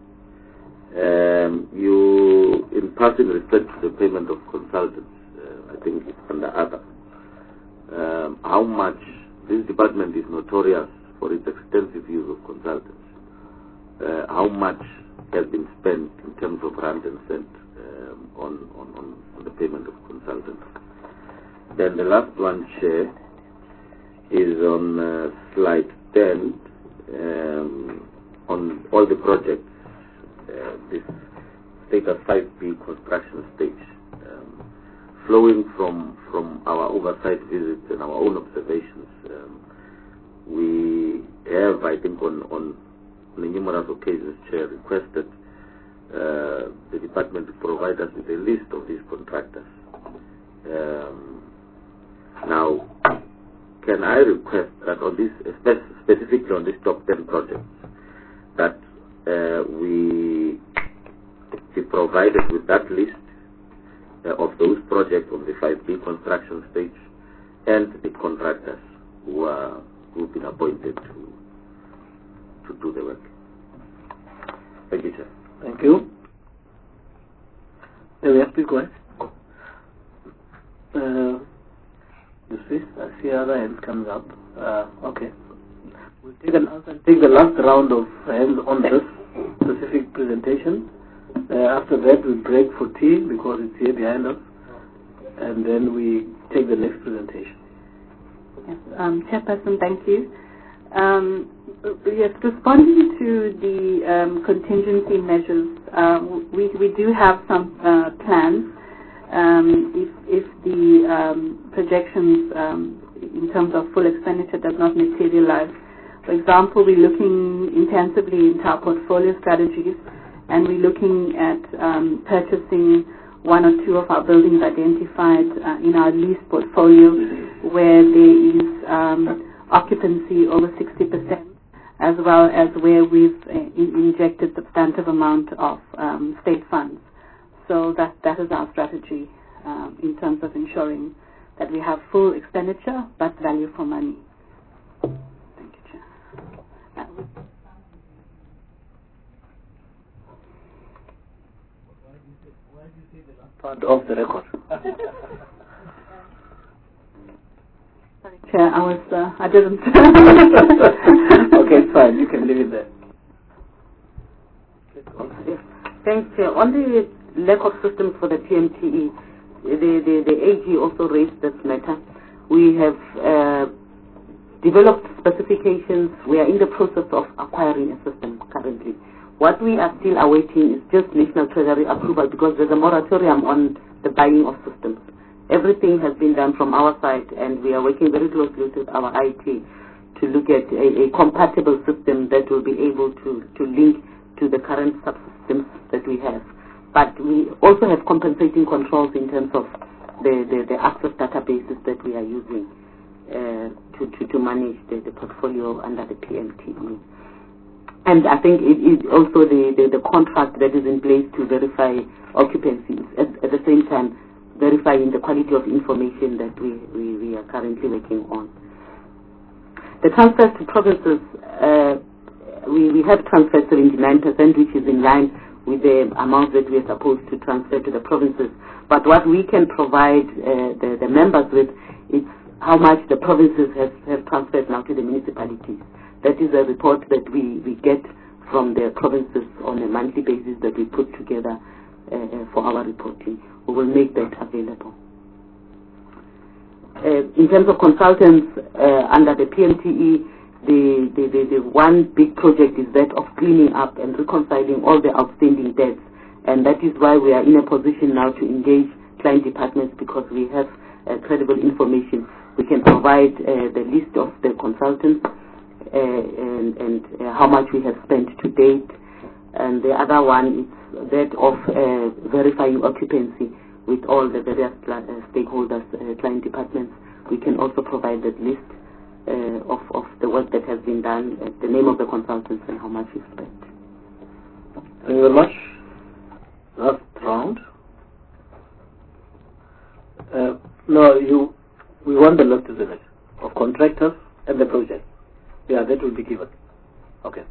You, in passing respect to the payment of consultants, I think it's under other. How much this department is notorious for its extensive use of consultants. How much has been spent in terms of rand and cent on the payment of consultants? Then the last one, Chair, is on slide 10 on all the projects. This status 5B construction stage. Flowing from our oversight visits and our own observations, we have, I think, on numerous occasions, Chair, requested the department to provide us with a list of these contractors. Now, can I request that on this, specifically on this top 10 projects, that we be provided with that list of those projects on the 5B construction stage and the contractors who've been appointed to do the work. Thank you, Chair. Thank you. Yes, please go ahead. You see, I see other hands coming up. Okay. We'll take the last round of hands on this specific presentation. After that, we'll break for tea because it's here behind us, and then we take the next presentation. Yes, Chairperson, thank you. Yes, responding to the contingency measures, we do have some plans. If the projections in terms of full expenditure does not materialize, for example, we're looking intensively into our portfolio strategies, and we're looking at purchasing one or two of our buildings identified in our lease portfolio where there is occupancy over 60%, as well as where we've injected substantive amount of state funds. So that is our strategy in terms of ensuring that we have full expenditure but value for money. Thank you, Chair. Why did you say the last part of the record? Sorry, Chair, I didn't. Okay, it's fine. You can leave it there. Yes. Thanks, Chair. On the lack of systems for the PMTE, the AG also raised this matter. We have developed specifications. We are in the process of acquiring a system currently. What we are still awaiting is just National Treasury approval, because there's a moratorium on the buying of systems. Everything has been done from our side, and we are working very closely with our IT to look at a compatible system that will be able to link to the current subsystems that we have. But we also have compensating controls in terms of the access databases that we are using to manage the portfolio under the PMTE. And I think it is also the contract that is in place to verify occupancy, at the same time verifying the quality of information that we are currently working on. The transfers to provinces, we have transferred 79%, which is in line with the amount that we are supposed to transfer to the provinces. But what we can provide the members with is how much the provinces have transferred now to the municipalities. That is a report that we get from the provinces on a monthly basis that we put together for our reporting. We will make that available. In terms of consultants under the PMTE, the one big project is that of cleaning up and reconciling all the outstanding debts, and that is why we are in a position now to engage client departments, because we have credible information. We can provide the list of the consultants and how much we have spent to date, and the other one is that of verifying occupancy with all the various stakeholders, client departments. We can also provide that list of the work that has been done, the name of the consultants, and how much we spent. Thank you very much. Last round. We want the list, isn't it, of contractors and the project. Yeah, that will be given. Okay.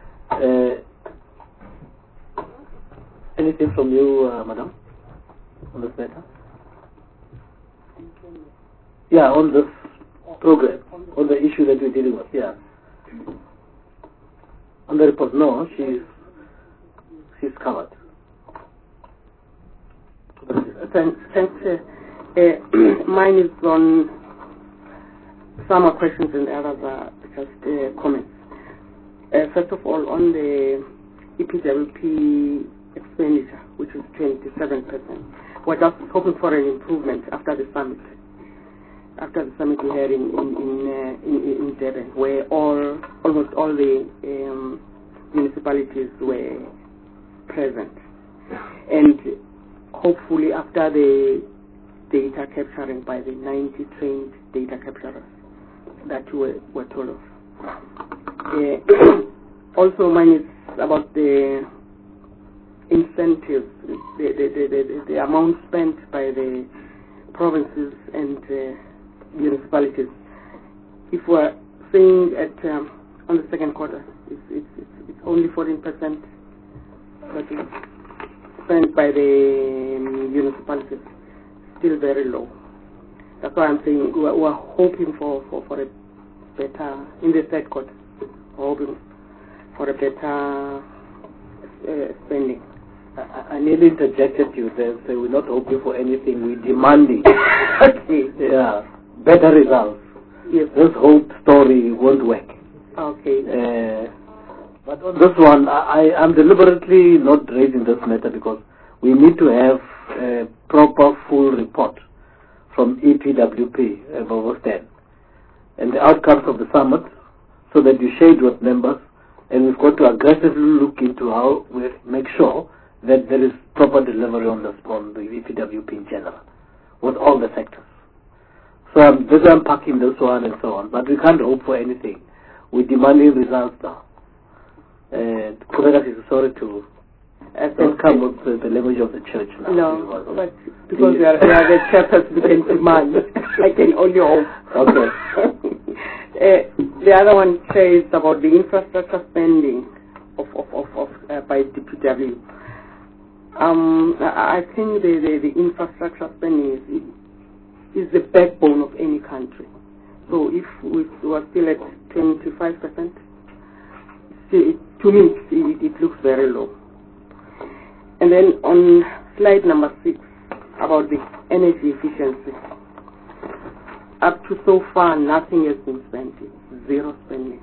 Anything from you, Madam, on this matter? Yeah, on this program, on the issue that we're dealing with. Yeah. On the report, no, she's covered. Thanks. Mine is on some are questions and the others are just comments. First of all, on the EPWP expenditure, which is 27%, we're just hoping for an improvement after the summit. After the summit we had in Durban, where almost all the municipalities were present, and hopefully after the data capturing by the 90 trained data capturers that were told of. Also, mine is about the incentives, the amount spent by the provinces and municipalities. If we're saying on the second quarter, it's only 14% that is spent by the municipalities, still very low. That's why I'm saying we're hoping for a better, in the third quarter, we're hoping for a better spending. I nearly interjected you there. So we're not hoping for anything, we're demanding. Okay. Yeah, better results. Yes. This whole story won't work. Okay. But on this one, I'm deliberately not raising this matter because we need to have a proper full report from EPWP above 10 and the outcomes of the summit, so that you share it with members, and we've got to aggressively look into how we make sure that there is proper delivery on the EPWP in general, with all the sectors. So I'm busy unpacking this one and so on, but we can't hope for anything. We're demanding results now. Kubegas is sorry to not come with the language of the church now. No, but because we are the churches we can demand. I can only hope. Okay. The other one says about the infrastructure spending of by DPW. I think the infrastructure spending is the backbone of any country. So if we were still at 25%, to me it looks very low. And then on slide number 6, about the energy efficiency. Up to so far, nothing has been spent, zero spending.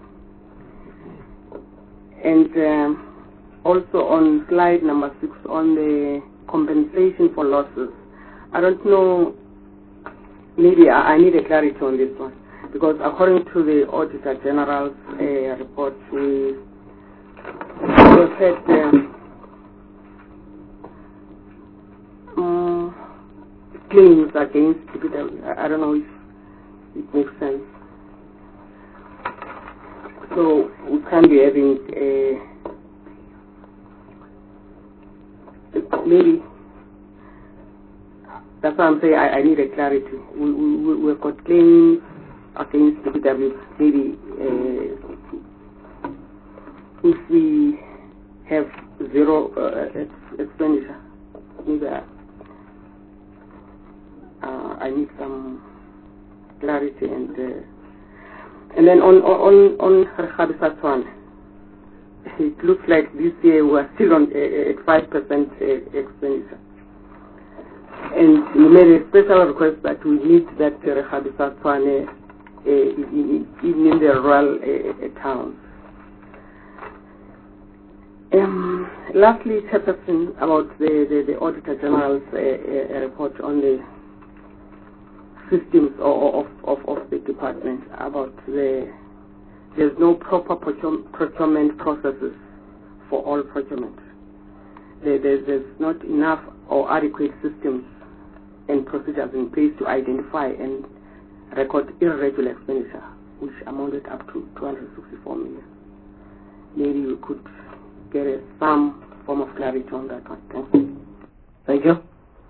And also on slide number 6, on the compensation for losses, I don't know, maybe I need a clarity on this one, because according to the Auditor General's report, we've had claims against TPW. I don't know if it makes sense. So we can't be having maybe that's why I'm saying I need a clarity. We've got claims against TPW. Maybe if we have zero expenditure, maybe I need some clarity. And then on Rekhabisat one, it looks like this year we're still on at 5% expenditure. And we made a special request that we need that Rekhabisat one even in the rural towns. Lastly, Chairperson, about the Auditor General's report on the systems of the department, about there's no proper procurement processes for all procurement. There's not enough or adequate systems and procedures in place to identify and record irregular expenditure, which amounted up to 264 million. Maybe we could get some form of clarity on that one. Thank you. Thank you.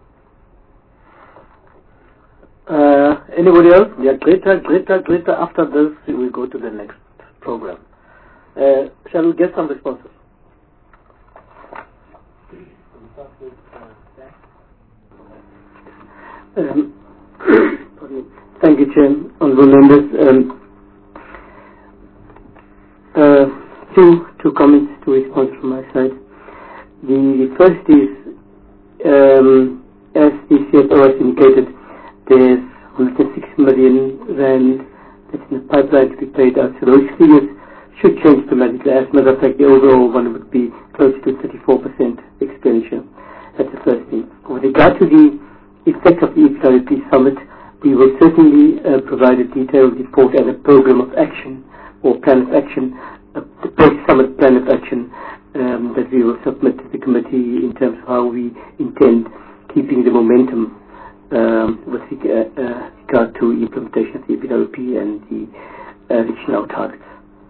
Anybody else? Yeah, greater. After this, we go to the next program. Shall we get some responses? Thank you, Chair. Honourable members. Two comments to respond from my side. The first is, as the CFO has indicated, there's 106 million rand that's in the pipeline to be paid out. So those figures should change dramatically. As a matter of fact, the overall one would be close to 34% expenditure. That's the first thing. With regard to the effect of the EPWP summit, we will certainly provide a detailed report and a program of action or plan of action, the post-summit plan of action that we will submit to the committee in terms of how we intend keeping the momentum with regard to implementation of the EPWP and the reaching our targets.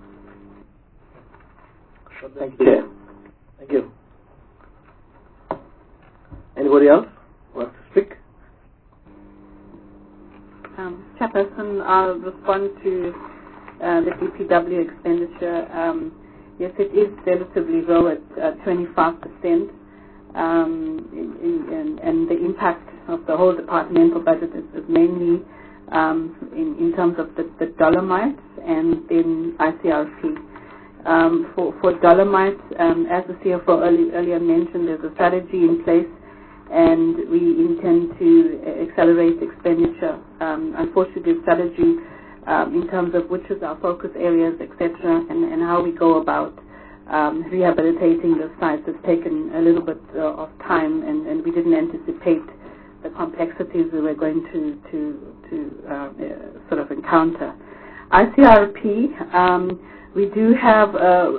Thank you, Chair. Thank you. Anybody else want to speak? Chairperson, I'll respond to the DPW expenditure. Yes, it is relatively low at 25%, and the impact of the whole departmental budget is mainly in terms of the Dolomites and then ICRP. For Dolomites, as the CFO earlier mentioned, there's a strategy in place, and we intend to accelerate expenditure. Unfortunately, the strategy in terms of which is our focus areas, etc., and how we go about rehabilitating the sites has taken a little bit of time, and we didn't anticipate the complexities we were going to sort of encounter. ICRP, we do have,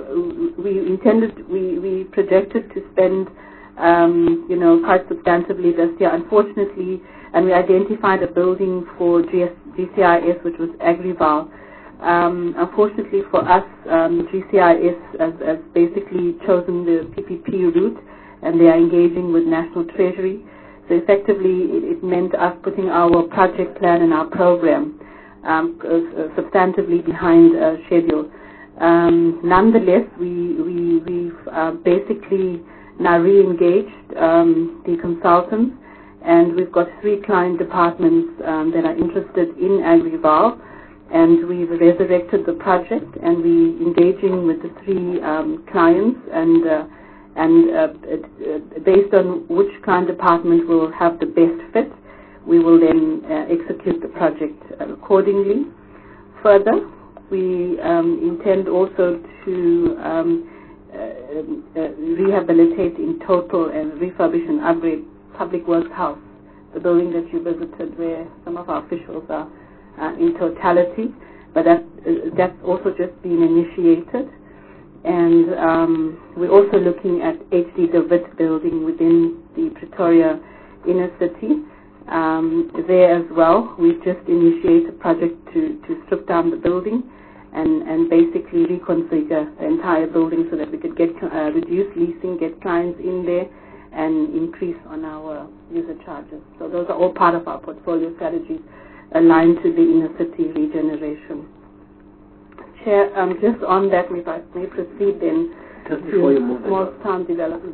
we projected to spend quite substantively this year, unfortunately, and we identified a building for GCIS, which was Agrival. Unfortunately for us, GCIS has basically chosen the PPP route, and they are engaging with National Treasury. So effectively, it meant us putting our project plan and our program substantively behind schedule. Nonetheless, we've basically now re-engaged the consultants, and we've got 3 client departments that are interested in Agrival, and we've resurrected the project, and we're engaging with the 3 clients, and and based on which client department will have the best fit, we will then execute the project accordingly. Further, we intend also to rehabilitate in total and refurbish and upgrade Public Works House, the building that you visited where some of our officials are in totality, but that's also just been initiated. And we're also looking at HD de Wit building within the Pretoria inner city. There as well, we've just initiated a project to strip down the building and basically reconfigure the entire building so that we could get reduce leasing, get clients in there, and increase on our user charges. So those are all part of our portfolio strategies aligned to the inner city regeneration. Chair, just on that, if I may proceed then just before you move small town development.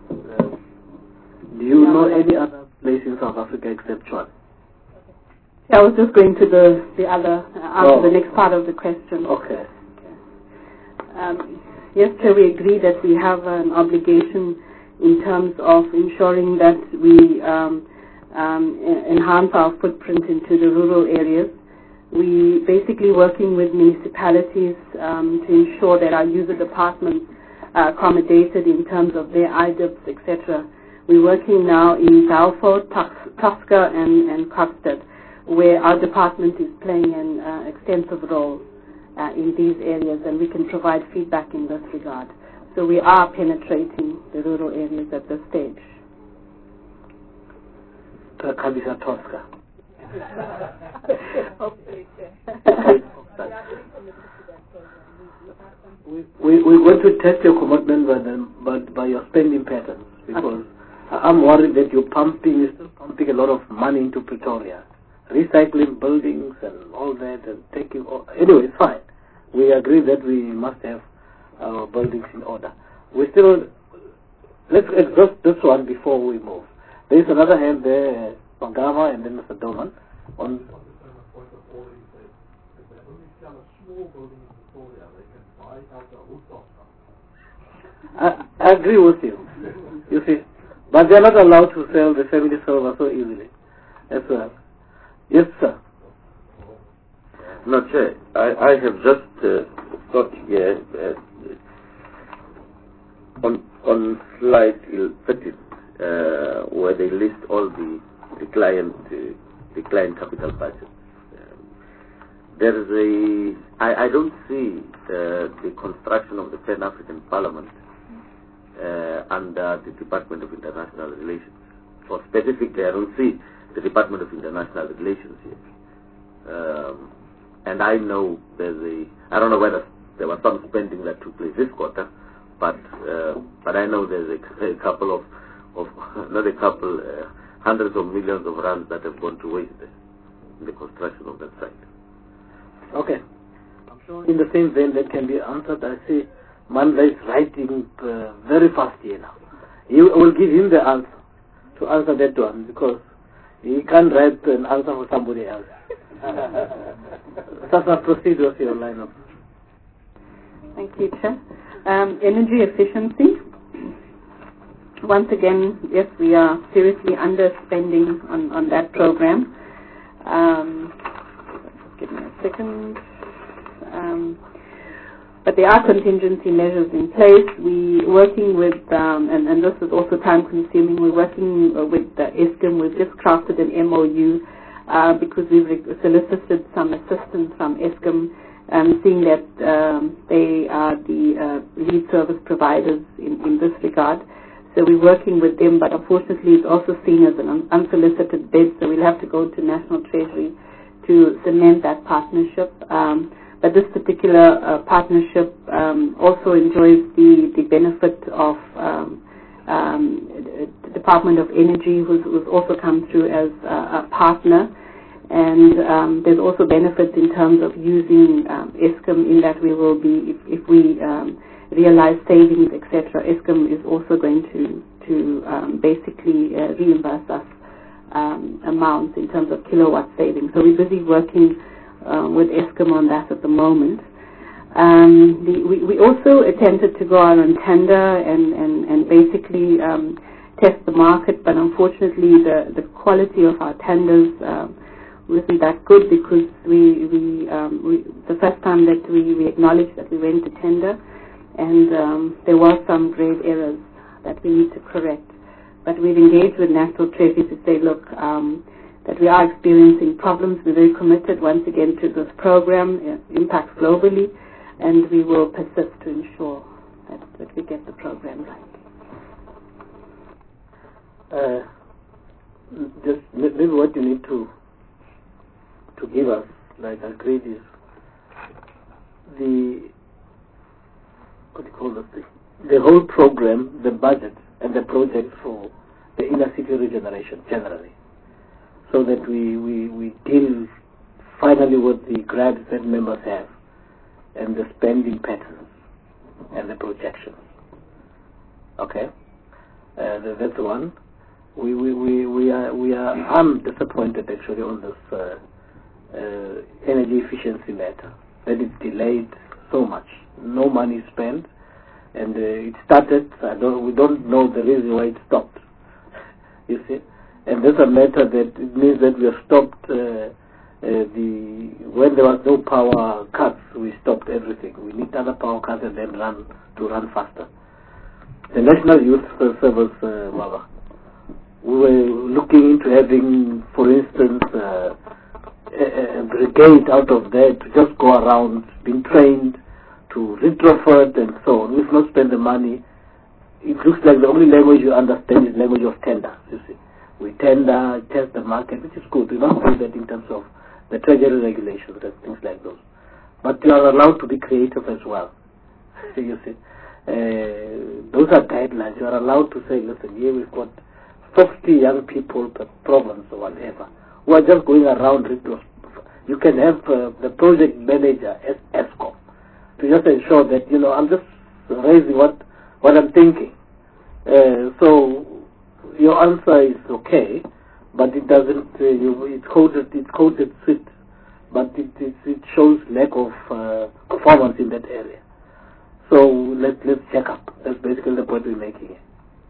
Do you know any other place in South Africa except Tshwane? I was just going to the other, the next part of the question. Okay. Yes, Chair, we agree that we have an obligation in terms of ensuring that we enhance our footprint into the rural areas. We basically working with municipalities to ensure that our user departments are accommodated in terms of their IDIPs, etc. We're working now in Balfour, Tusker, and Custard, where our department is playing an extensive role in these areas, and we can provide feedback in this regard. So we are penetrating the rural areas at this stage. Kabisa Tusker. We're going to test your commitment by your spending patterns, because I'm worried that you're still pumping a lot of money into Pretoria, recycling buildings and all that, and taking. Anyway, it's fine. We agree that we must have our buildings in order. Let's exhaust this one before we move. There is another hand there, Pangama, and then Mr. Doman. I agree with you. You see, but they're not allowed to sell the family silver so easily as well. Yes, sir. No, Chair. I have just got here on slide 30, where they list all the client capital budget. There is I don't see the construction of the Pan-African Parliament under the Department of International Relations. Or specifically, I don't see the Department of International Relations here. And I know I don't know whether there was some spending that took place this quarter, but I know there's a couple of not a couple, hundreds of millions of rands that have gone to waste in the construction of that site. Okay. I'm sure in the same vein that can be answered. I see Mandla is writing very fast here now. You will give him the answer to answer that one, because he can't write an answer for somebody else. Sasa, proceed with your lineup. Thank you, Chair. Energy efficiency. Once again, yes, we are seriously underspending on that program. Give me a second. But there are contingency measures in place. We're working with, and this is also time consuming, we're working with Eskom. We've just crafted an MOU because we've solicited some assistance from Eskom, seeing that they are the lead service providers in this regard. So we're working with them, but unfortunately it's also seen as an unsolicited bid, so we'll have to go to National Treasury to cement that partnership. But this particular partnership also enjoys the benefit of the Department of Energy, who's also come through as a partner. And there's also benefits in terms of using Eskom, in that we will be, if we realize savings, etc., Eskom is also going to basically reimburse us amounts in terms of kilowatt savings. So we're busy working with Eskom on that at the moment. We also attempted to go out on tender and basically test the market, but unfortunately the quality of our tenders wasn't that good, because the first time that we acknowledged that we went to tender, and there were some grave errors that we need to correct. But we've engaged with National Treasury to say, look, that we are experiencing problems. We're very committed once again to this program, Impact Globally, and we will persist to ensure that we get the program right. Just maybe what you need to give us, like agreed, is the whole program, the budget, and the project for the inner city regeneration generally, so that we deal finally with the grants that members have, and the spending patterns and the projections. Okay, that's one. I'm disappointed actually on this energy efficiency matter, that it's delayed so much. No money spent, and it started. We don't know the reason why it stopped. You see, and that's a matter that it means that we have stopped. When there was no power cuts, we stopped everything. We need other power cuts and then run faster. The National Youth Service, Mama, we were looking into having, for instance, a brigade out of there to just go around, being trained to retrofit and so on. We've not spent the money. It looks like the only language you understand is language of tender. You see, we tender, test the market, which is good. We don't do that in terms of the treasury regulations and things like those. But you are allowed to be creative as well. You see, those are guidelines. You are allowed to say, listen, here we've got 50 young people per province or whatever, who are just going around. You can have the project manager as ESCOM to just ensure that, I'm just raising what I'm thinking. So your answer is okay, but it doesn't. It's coded sweet, but it shows lack of performance in that area. So let's check up. That's basically the point we're making here.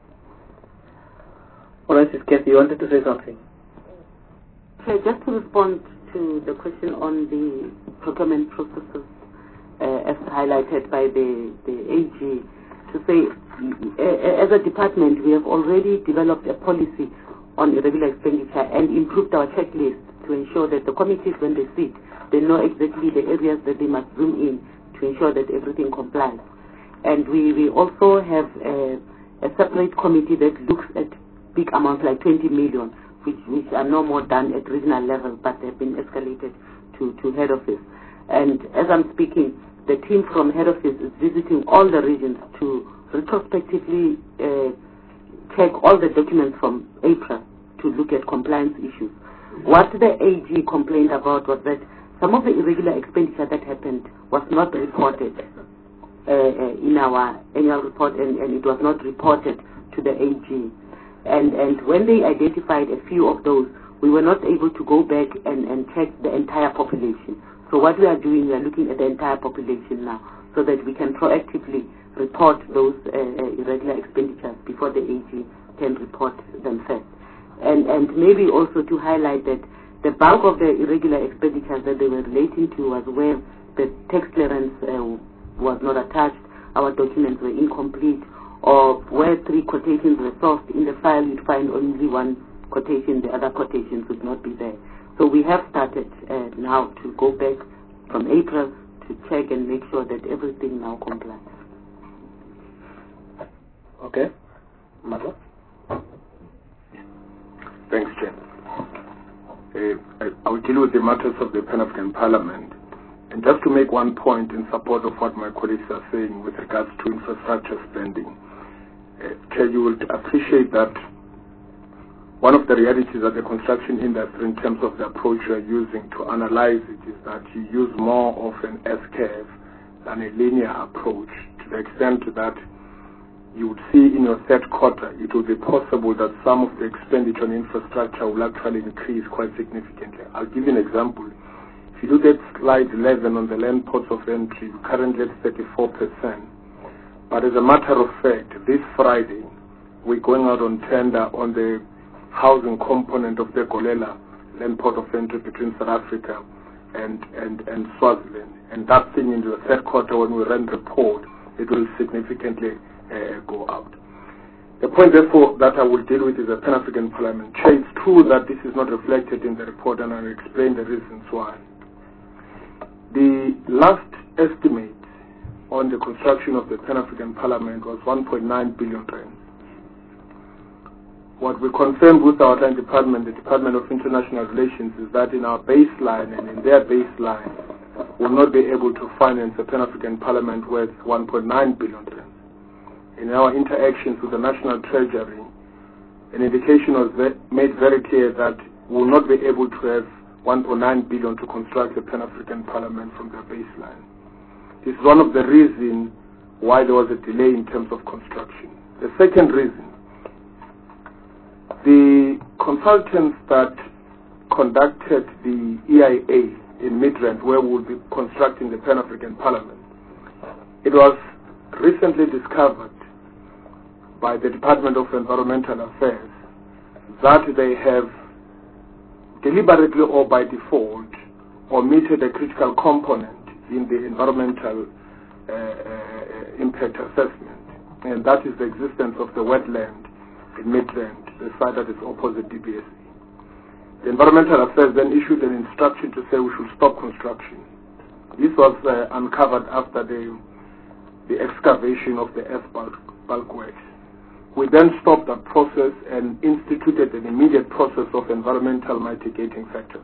All right, Ms. Kathy, you wanted to say something? Okay, just to respond to the question on the procurement processes, as highlighted by the AG, to say, as a department, we have already developed a policy on irregular expenditure and improved our checklist to ensure that the committees, when they sit, they know exactly the areas that they must zoom in to ensure that everything complies. And we also have a separate committee that looks at big amounts like 20 million, which are no more done at regional level, but they've been escalated to head office. And as I'm speaking, the team from head office is visiting all the regions to retrospectively check all the documents from April to look at compliance issues. What the AG complained about was that some of the irregular expenditure that happened was not reported in our annual report, and it was not reported to the AG. And when they identified a few of those, we were not able to go back and check the entire population. So what we are doing, we are looking at the entire population now, so that we can proactively report those irregular expenditures before the AG can report them first. And maybe also to highlight that the bulk of the irregular expenditures that they were relating to was where the tax clearance was not attached, our documents were incomplete, or where 3 quotations were sourced in the file, you'd find only 1 quotation, the other quotations would not be there. So we have started now to go back from April to check and make sure that everything now complies. Okay. Mother? Thanks, Chair. I will deal with the matters of the Pan-African Parliament. And just to make one point in support of what my colleagues are saying with regards to infrastructure spending, Chair, you will appreciate that one of the realities of the construction industry in terms of the approach you are using to analyze it is that you use more of an S-curve than a linear approach, to the extent that you would see in your third quarter it will be possible that some of the expenditure on infrastructure will actually increase quite significantly. I'll give you an example. If If you look at slide 11 on the land ports of entry, currently at 34%. But as a matter of fact, this Friday, we're going out on tender on the housing component of the Golela land port of entry between South Africa and Swaziland. And that thing in the third quarter, when we run the report, it will significantly go out. The point, therefore, that I will deal with is the Pan-African Parliament. It's true that this is not reflected in the report, and I'll explain the reasons why. The last estimate on the construction of the Pan-African Parliament was 1.9 billion rand. What we confirmed with our land department, the Department of International Relations, is that in our baseline and in their baseline, will not be able to finance a Pan-African Parliament worth 1.9 billion rand. In our interactions with the National Treasury, an indication was made very clear that we will not be able to have 1.9 billion to construct a Pan-African Parliament from their baseline. This is one of the reasons why there was a delay in terms of construction. The second reason, the consultants that conducted the EIA in Midrand, where we will be constructing the Pan-African Parliament, it was recently discovered by the Department of Environmental Affairs that they have deliberately or by default omitted a critical component in the environmental impact assessment, and that is the existence of the wetland in Midrand, the site that is opposite DBSE. The Environmental Affairs then issued an instruction to say we should stop construction. This was uncovered after the excavation of the earth bulk works. We then stopped that process and instituted an immediate process of environmental mitigating factors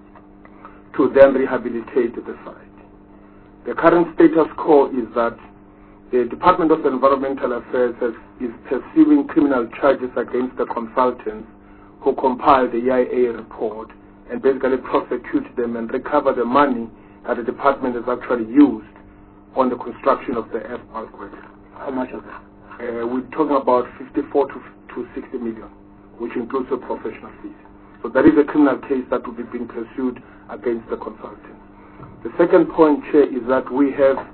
to then rehabilitate the site. The current status quo is that the Department of Environmental Affairs is pursuing criminal charges against the consultants who compiled the EIA report and basically prosecute them and recover the money that the department has actually used on the construction of the earth bulk works. How much of that? We're talking about 54 to 60 million, which includes the professional fees. So there is a criminal case that will be being pursued against the consultant. The second point, Chair, is that we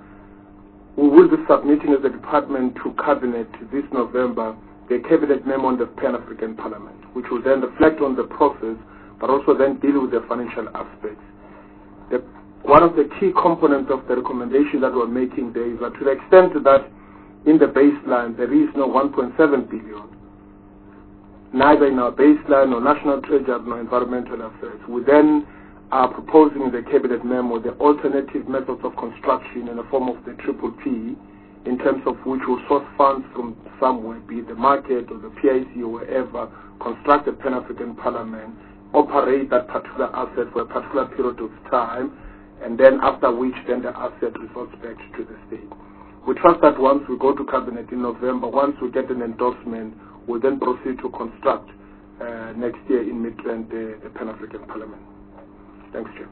will be submitting as a department to Cabinet this November the Cabinet memo on the Pan-African Parliament, which will then reflect on the process, but also then deal with the financial aspects. One of the key components of the recommendation that we're making there is that to the extent that in the baseline there is no 1.7 billion, neither in our baseline nor National Treasury nor Environmental Affairs, we then are proposing in the Cabinet memo the alternative methods of construction in the form of the PPP, in terms of which will source funds from somewhere, be it the market or the PIC or wherever, construct a Pan-African Parliament, operate that particular asset for a particular period of time, and then after which then the asset resorts back to the state. We trust that once we go to Cabinet in November, once we get an endorsement, we'll then proceed to construct next year in Midrand the Pan-African Parliament. Thanks, Chair.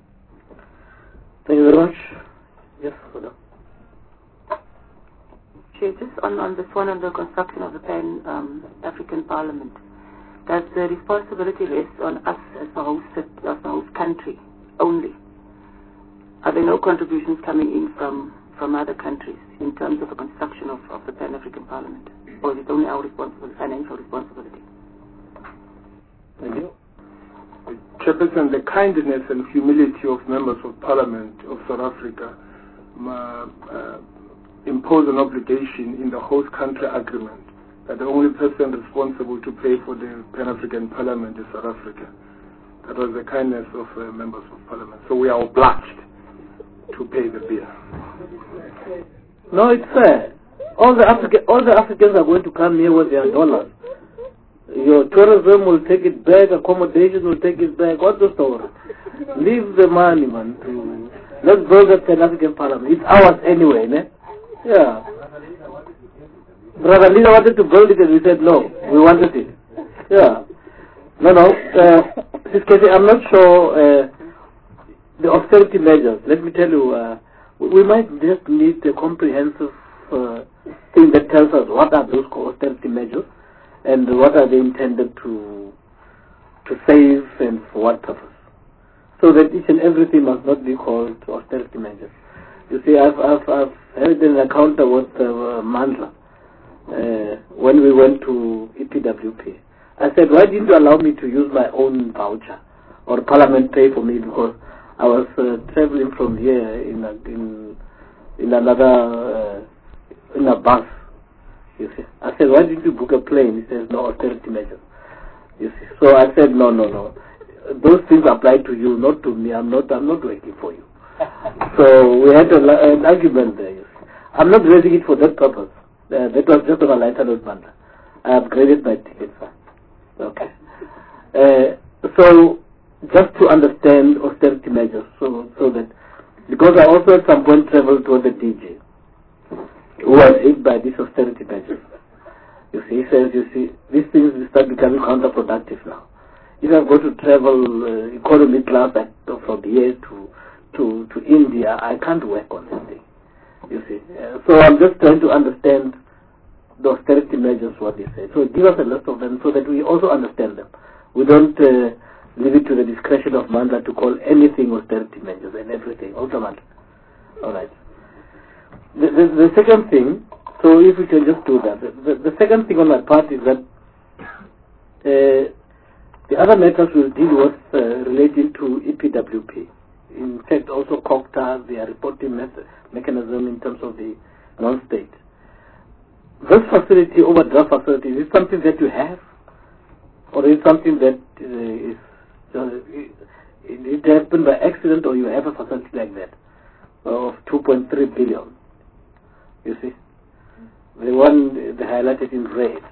Thank you very much. Yes, Huda. Chair, just on this one, on the construction of the Pan-African Parliament, does the responsibility rest on us as a host country only? Are there no contributions coming in from other countries in terms of the construction of the Pan-African Parliament? Or is it only our financial responsibility? Thank you. Chairperson, the kindness and humility of members of Parliament of South Africa impose an obligation in the host country agreement that the only person responsible to pay for the Pan-African Parliament is South Africa. That was the kindness of members of Parliament. So we are obliged to pay the bill. No, it's fair. All the Africans are going to come here with their dollars. Your tourism will take it back, accommodation will take it back. What's the story? Leave the money, man. Let's build a Pan-African Parliament. It's ours anyway, ne? Yeah. Brother Lisa wanted to build it and we said no. We wanted it. Yeah. No. Sis Casey, I'm not sure the austerity measures. Let me tell you, we might just need a comprehensive thing that tells us what are those austerity measures and what are they intended to save and for what purpose. so that each and everything must not be called austerity measures. You see, I've held an encounter with Mandla when we went to EPWP. I said, why didn't you allow me to use my own voucher or Parliament pay for me, because I was traveling from here in a bus. You see, I said, why didn't you book a plane? He says, no, austerity measures. You see, so I said, no. Those things apply to you, not to me. I'm not working for you. So we had an argument there. You see, I'm not raising it for that purpose. That was just on a lighter note matter. I upgraded my ticket, sir. Okay. So just to understand austerity measures, so that, because I also at some point traveled to the DG, who was hit by these austerity measures. You see, he says, these things will start becoming counterproductive now. If I'm going to travel economy class from here to India, I can't work on this thing. You see, so I'm just trying to understand the austerity measures, what they say. So give us a list of them so that we also understand them. We don't leave it to the discretion of Mandla to call anything austerity measures and everything automatic. All right. The second thing, so if we can just do that. The second thing on my part is that the other matters we'll deal with relating to EPWP. In fact, also COCTA, their reporting mechanism in terms of the non-state. This facility, overdraft facility, is it something that you have? Or is it something that it happened by accident, or you have a facility like that of 2.3 billion? You see? The one they highlighted in red.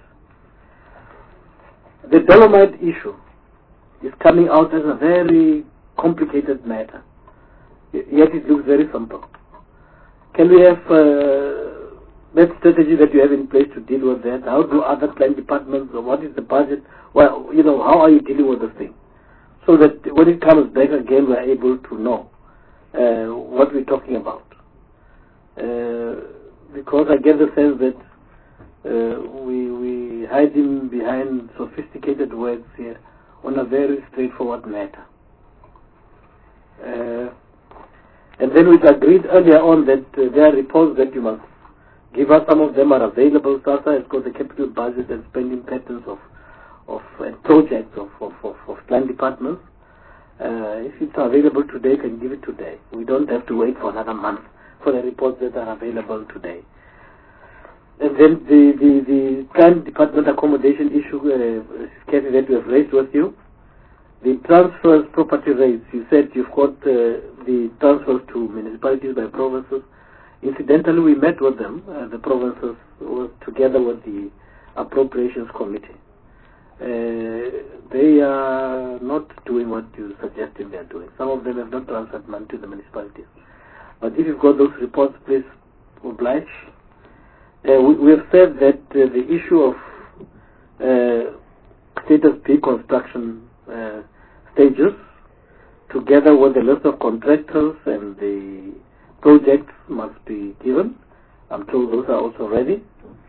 The Dolomite issue is coming out as a very complicated matter, yet it looks very simple. Can we have that strategy that you have in place to deal with that? How do other client departments, or what is the budget? Well, how are you dealing with this thing? So that when it comes back again, we are able to know what we're talking about. Because I get the sense that we hiding behind sophisticated words here on a very straightforward matter. And then we agreed earlier on that there are reports that you must give us. Some of them are available. SASSA has got the capital budget and spending patterns of projects of client departments. If it's available today, can give it today. We don't have to wait for another month for the reports that are available today. And then the client department accommodation issue, case that we have raised with you. The transfers, property rates, you said you've got the transfers to municipalities by provinces. Incidentally, we met with them, the provinces, together with the appropriations committee. They are not doing what you suggested they are doing. Some of them have not transferred money to the municipalities. But if you've got those reports, please oblige. We have said that the issue of status P construction stages, together with the list of contractors and the projects, must be given. I'm told those are also ready.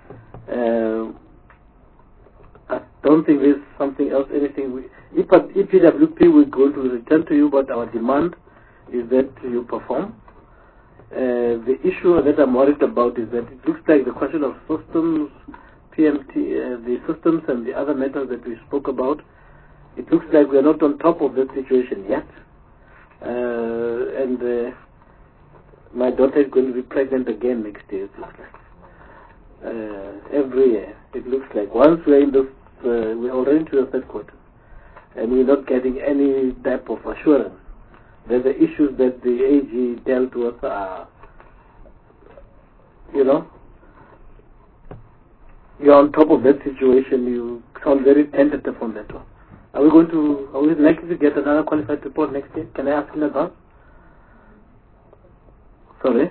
I don't think there's something else, anything. EPWP will go to return to you, but our demand is that you perform. The issue that I'm worried about is that it looks like the question of systems, PMT, the systems and the other matters that we spoke about, it looks like we are not on top of that situation yet. And my daughter is going to be pregnant again next year, it looks like. Every year, it looks like. Once we're in this, we're already into the third quarter, and we're not getting any type of assurance that the issues that the AG dealt with are, you're on top of that situation. You sound very tentative on that one. Are we likely to get another qualified report next year? Can I ask in advance? Sorry?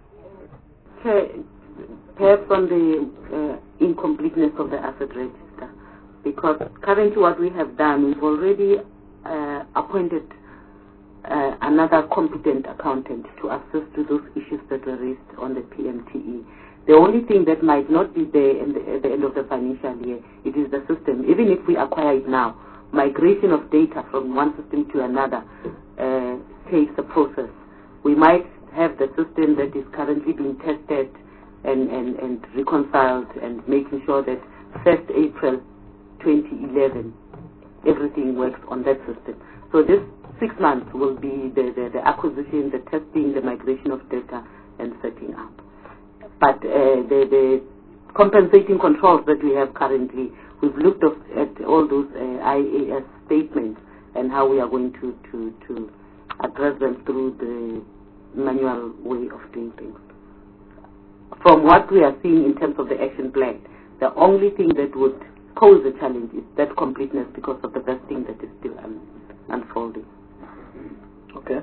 Perhaps on the incompleteness of the asset register, because currently what we have done, we've already appointed another competent accountant to assist with those issues that were raised on the PMTE. The only thing that might not be there at the end of the financial year, it is the system. Even if we acquire it now, migration of data from one system to another takes a process. We might have the system that is currently being tested and reconciled and making sure that 1st April 2011 everything works on that system. So this 6 months will be the acquisition, the testing, the migration of data, and setting up. But the compensating controls that we have currently, we've looked at all those IAS statements and how we are going to address them through the manual way of doing things. From what we are seeing in terms of the action plan, the only thing that would pose a challenge is that completeness because of the vesting that is still unfolding. Okay.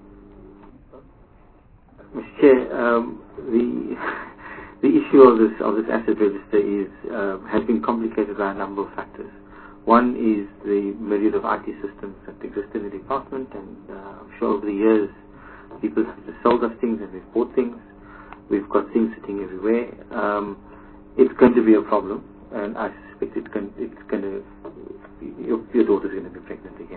Mr. Chair, the issue of this asset register has been complicated by a number of factors. One is the myriad of IT systems that exist in the department, and I'm sure over the years people have just sold us things and we've bought things. We've got things sitting everywhere. It's going to be a problem, and I suspect it's going to. Your daughter's going to be pregnant again.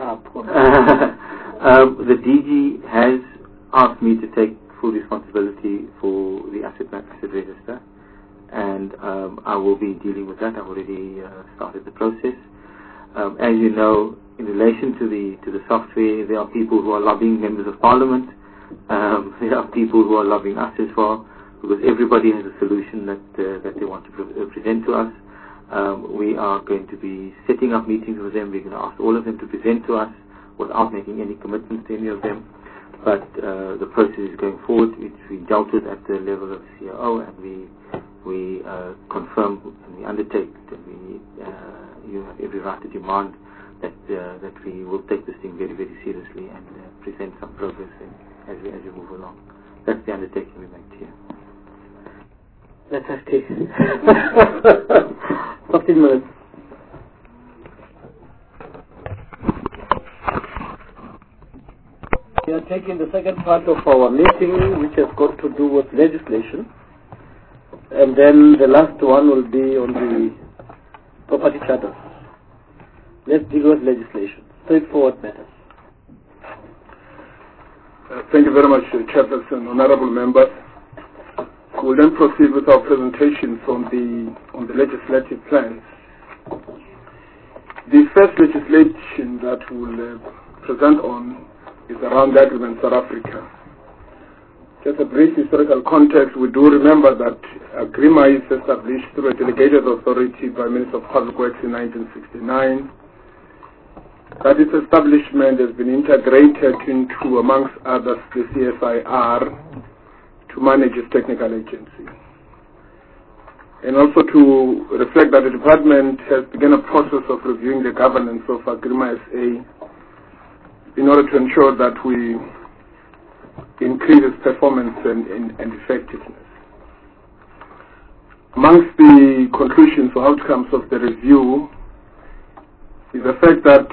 The DG has asked me to take full responsibility for the asset register, and I will be dealing with that. I've already started the process. As you know, in relation to the software, there are people who are lobbying members of parliament. There are people who are lobbying us as well, because everybody has a solution that they want to present to us. We are going to be setting up meetings with them. We're going to ask all of them to present to us without making any commitments to any of them. But the process is going forward, which we dealt with at the level of COO, and we confirm and we undertake that you have every right to demand that we will take this thing very, very seriously and present some progress as we move along. That's the undertaking we make here. Let's have tea. 15 minutes. We are taking the second part of our meeting, which has got to do with legislation. And then the last one will be on the property charters. Let's deal with legislation. Straightforward matters. Thank you very much, Chairperson, honorable members. We'll then proceed with our presentations on the legislative plans. The first legislation that we'll present on is around the Agreement South Africa. Just a brief historical context, we do remember that Agrima is established through a delegated authority by Minister of Public Works in 1969. That its establishment has been integrated into, amongst others, the CSIR to manage its technical agency. And also to reflect that the department has begun a process of reviewing the governance of Agrima SA in order to ensure that we increase its performance and effectiveness. Amongst the conclusions or outcomes of the review is the fact that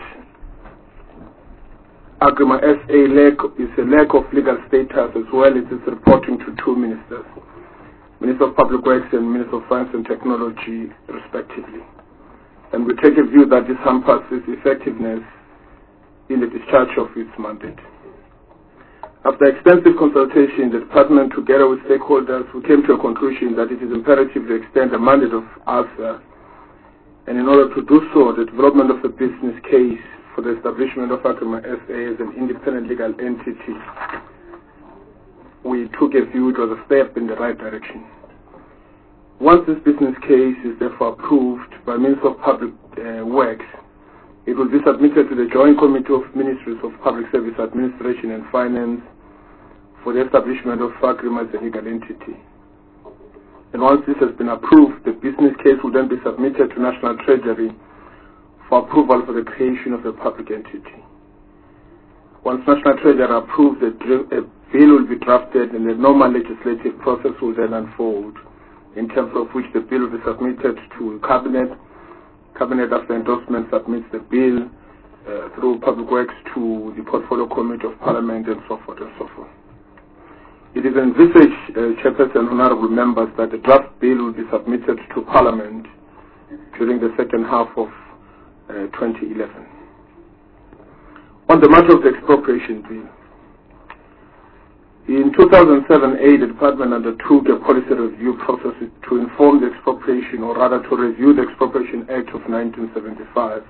Agrima SA is a lack of legal status, as well as its reporting to two ministers, Minister of Public Works and Minister of Science and Technology, respectively. And we take a view that this hampers its effectiveness in the discharge of its mandate. After extensive consultation, the department, together with stakeholders, we came to a conclusion that it is imperative to extend the mandate of ASA, and in order to do so, the development of a business case for the establishment of Agrima SA as an independent legal entity, we took a view it was a step in the right direction. Once this business case is therefore approved by Minister of Public Works, it will be submitted to the Joint Committee of Ministries of Public Service Administration and Finance for the establishment of Agrima as a legal entity. And once this has been approved, the business case will then be submitted to National Treasury for approval for the creation of a public entity. Once National Treasury approves, a bill will be drafted and the normal legislative process will then unfold, in terms of which the bill will be submitted to Cabinet. Cabinet, after endorsement, submits the bill through Public Works to the Portfolio Committee of Parliament, and so forth and so forth. It is envisaged, Chairperson and honorable members, that the draft bill will be submitted to Parliament during the second half of 2011. On the matter of the expropriation bill, In 2007-8, the department undertook a policy review process to inform the expropriation, or rather to review the Expropriation Act of 1975.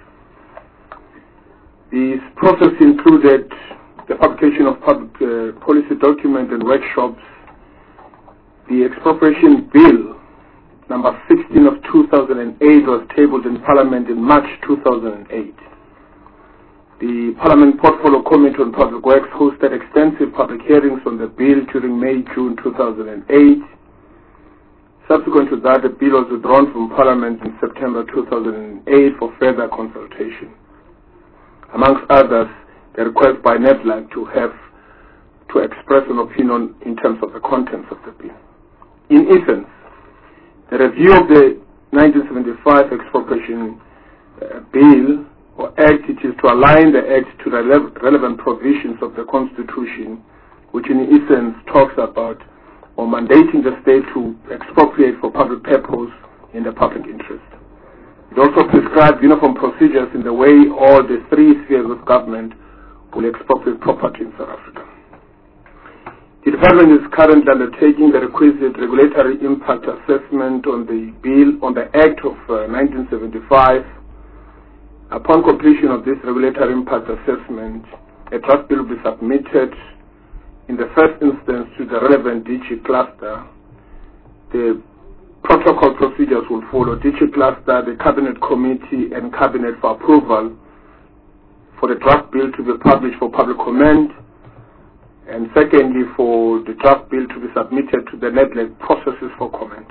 This process included the publication of public policy documents and workshops. The Expropriation Bill number 16 of 2008 was tabled in Parliament in March 2008. The Parliament Portfolio Committee on Public Works hosted extensive public hearings on the bill during May-June 2008. Subsequent to that, the bill was withdrawn from Parliament in September 2008 for further consultation. Amongst others, the request by NEDLAC to express an opinion in terms of the contents of the bill. In essence, the review of the 1975 Expropriation Bill or Act, it is to align the Act to the relevant provisions of the Constitution, which in essence talks about or mandating the state to expropriate for public purpose in the public interest. It also prescribes uniform procedures in the way all the three spheres of government will expropriate property in South Africa. The department is currently undertaking the requisite regulatory impact assessment on the bill, on the Act of 1975. Upon completion of this regulatory impact assessment, a draft bill will be submitted in the first instance to the relevant DG cluster. The protocol procedures will follow: DG cluster, the Cabinet Committee, and Cabinet for approval for the draft bill to be published for public comment, and secondly for the draft bill to be submitted to the NEDLAC processes for comment.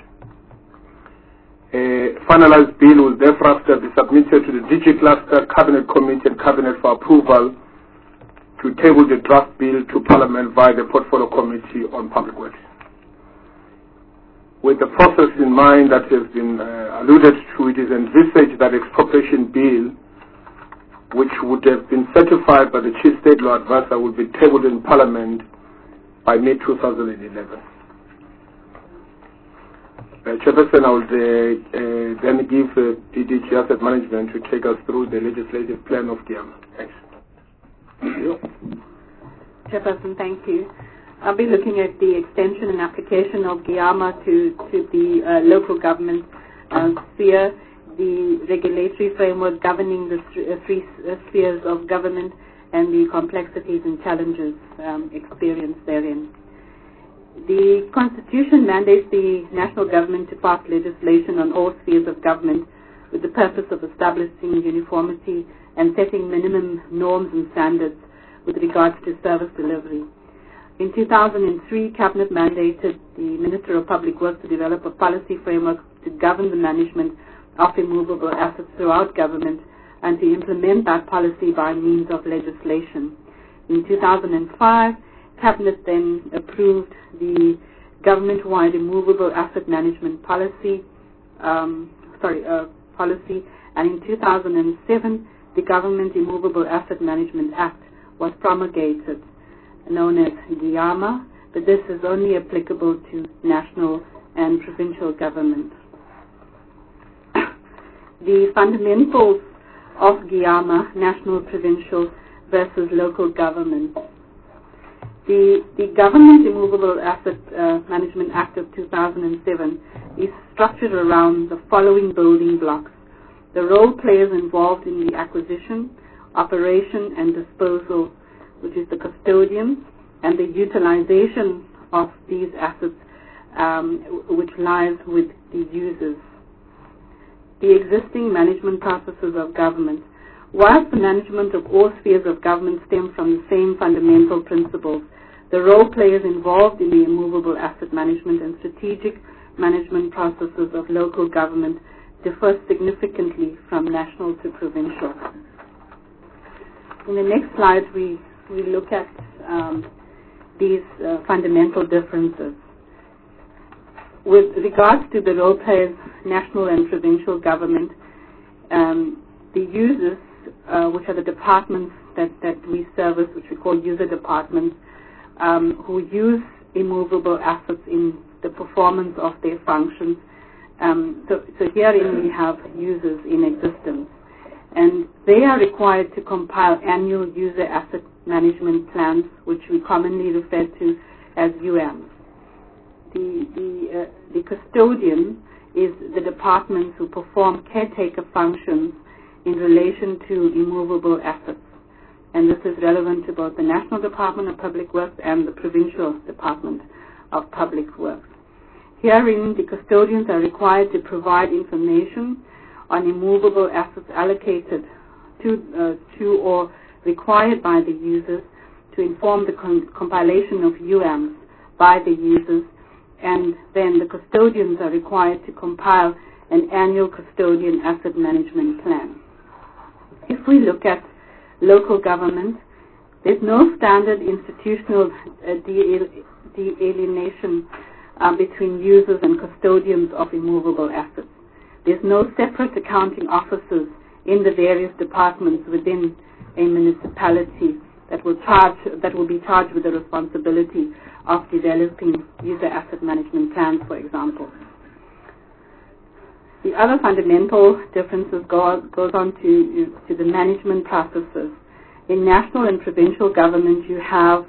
A finalized bill will thereafter be submitted to the DG Cluster, Cabinet Committee, and Cabinet for approval to table the draft bill to Parliament via the Portfolio Committee on Public Works. With the process in mind that has been alluded to, it is envisaged that the expropriation bill, which would have been certified by the Chief State Law Advisor, will be tabled in Parliament by mid-2011. Chairperson, I will then give DDG Asset Management to take us through the legislative plan of GIAMA. Thanks. Chairperson, thank you. I'll be looking at the extension and application of GIAMA to the local government sphere, the regulatory framework governing the three spheres of government, and the complexities and challenges experienced therein. The Constitution mandates the national government to pass legislation on all spheres of government with the purpose of establishing uniformity and setting minimum norms and standards with regards to service delivery. In 2003, Cabinet mandated the Minister of Public Works to develop a policy framework to govern the management of immovable assets throughout government and to implement that policy by means of legislation. In 2005, Cabinet then approved the government-wide immovable asset management policy, and in 2007, the Government Immovable Asset Management Act was promulgated, known as GIAMA, but this is only applicable to national and provincial government. The fundamentals of GIAMA, national, provincial versus local government. The Government Immovable Asset Management Act of 2007 is structured around the following building blocks: the role players involved in the acquisition, operation, and disposal, which is the custodian, and the utilization of these assets, which lies with the users. The existing management processes of government. Whilst the management of all spheres of government stem from the same fundamental principles, the role players involved in the immovable asset management and strategic management processes of local government differ significantly from national to provincial. In the next slide, we look at these fundamental differences. With regards to the role players, national and provincial government, the users, which are the departments that we service, which we call user departments, who use immovable assets in the performance of their functions. So herein we have users in existence, and they are required to compile annual user asset management plans, which we commonly refer to as UAMs. The custodian is the departments who perform caretaker functions in relation to immovable assets. And this is relevant to both the National Department of Public Works and the Provincial Department of Public Works. Herein, the custodians are required to provide information on immovable assets allocated to or required by the users, to inform the compilation of UAMs by the users, and then the custodians are required to compile an annual custodian asset management plan. If we look at local government, there's no standard institutional delineation between users and custodians of immovable assets. There's no separate accounting officers in the various departments within a municipality that will be charged with the responsibility of developing user asset management plans, for example. The other fundamental differences goes on to the management processes. In national and provincial government, you have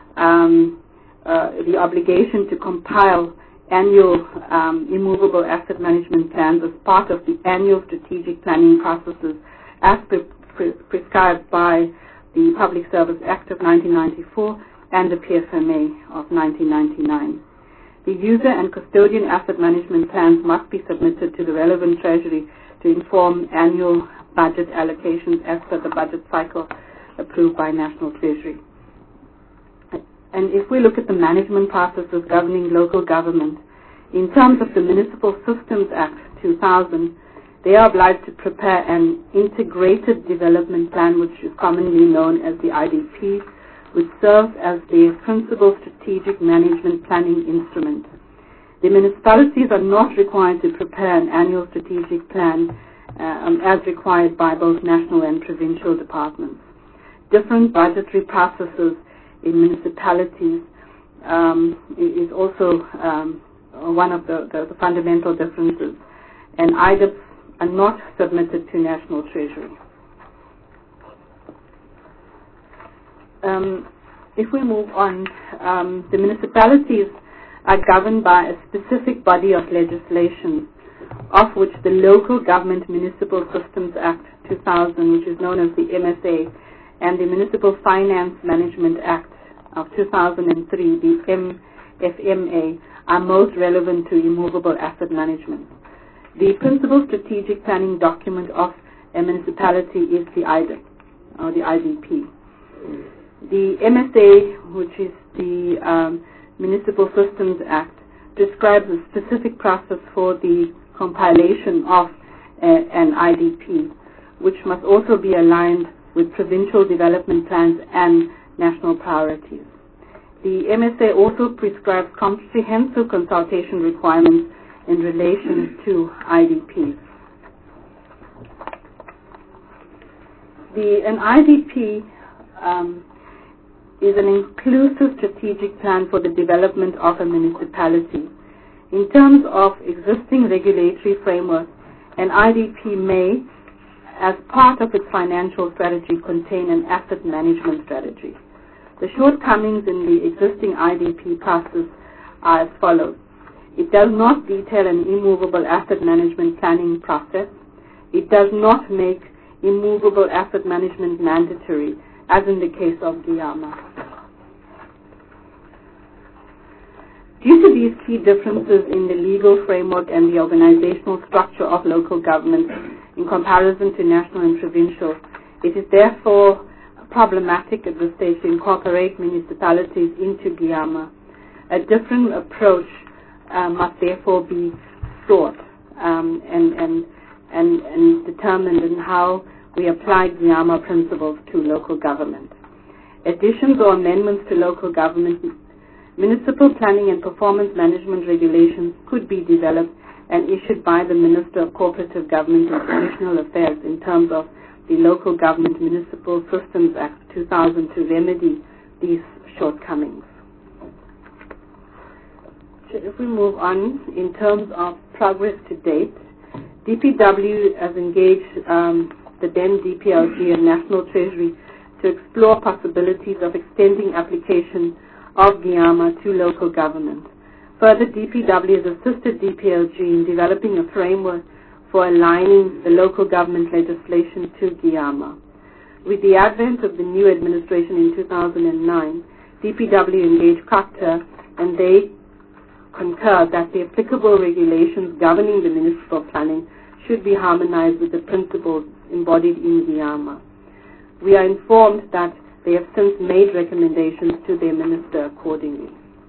the obligation to compile annual immovable asset management plans as part of the annual strategic planning processes as prescribed by the Public Service Act of 1994 and the PFMA of 1999. The user and custodian asset management plans must be submitted to the relevant treasury to inform annual budget allocations as per the budget cycle approved by National Treasury. And if we look at the management processes governing local government, in terms of the Municipal Systems Act 2000, they are obliged to prepare an integrated development plan, which is commonly known as the IDP, which serves as the principal strategic management planning instrument. The municipalities are not required to prepare an annual strategic plan as required by both national and provincial departments. Different budgetary processes in municipalities is also one of the fundamental differences, and IDPs are not submitted to National Treasury. If we move on, the municipalities are governed by a specific body of legislation, of which the Local Government Municipal Systems Act 2000, which is known as the MSA, and the Municipal Finance Management Act of 2003, the MFMA, are most relevant to immovable asset management. The principal strategic planning document of a municipality is the IDIP, or the IDP. The MSA, which is the Municipal Systems Act, describes a specific process for the compilation of an IDP, which must also be aligned with provincial development plans and national priorities. The MSA also prescribes comprehensive consultation requirements in relation to IDPs. An IDP is an inclusive strategic plan for the development of a municipality. In terms of existing regulatory framework, an IDP may, as part of its financial strategy, contain an asset management strategy. The shortcomings in the existing IDP process are as follows. It does not detail an immovable asset management planning process. It does not make immovable asset management mandatory, as in the case of Guyama. Due to these key differences in the legal framework and the organizational structure of local government in comparison to national and provincial, it is therefore problematic at this stage to incorporate municipalities into Guyama. A different approach must therefore be sought and determined in how we apply Guyama principles to local government. Additions or amendments to local government, municipal planning and performance management regulations could be developed and issued by the Minister of Cooperative Government and Traditional Affairs in terms of the Local Government Municipal Systems Act 2000 to remedy these shortcomings. If we move on, in terms of progress to date, DPW has engaged the then DPLG and National Treasury to explore possibilities of extending application of Giama to local government. Further, DPW has assisted DPLG in developing a framework for aligning the local government legislation to Giama. With the advent of the new administration in 2009, DPW engaged COCTA, and they concurred that the applicable regulations governing the municipal planning should be harmonized with the principles embodied in Giama. We are informed that they have since made recommendations to their minister accordingly.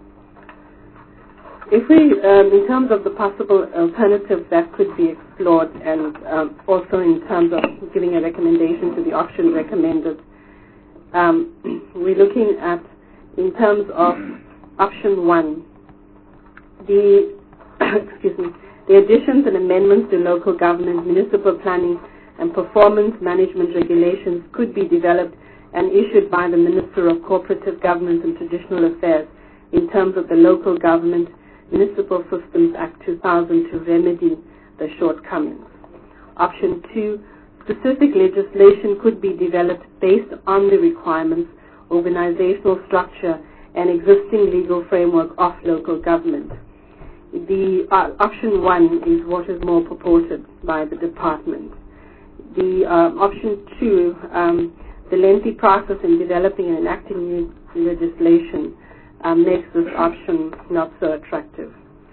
If we, in terms of the possible alternatives that could be explored, and also in terms of giving a recommendation to the option recommended, we're looking at, in terms of option 1, the the additions and amendments to local government, municipal planning, and performance management regulations could be developed and issued by the Minister of Cooperative Government and Traditional Affairs in terms of the Local Government Municipal Systems Act 2000 to remedy the shortcomings. Option 2, specific legislation could be developed based on the requirements, organizational structure, and existing legal framework of local government. The option 1 is what is more purported by the department. The option 2, the lengthy process in developing and enacting new legislation makes this option not so attractive.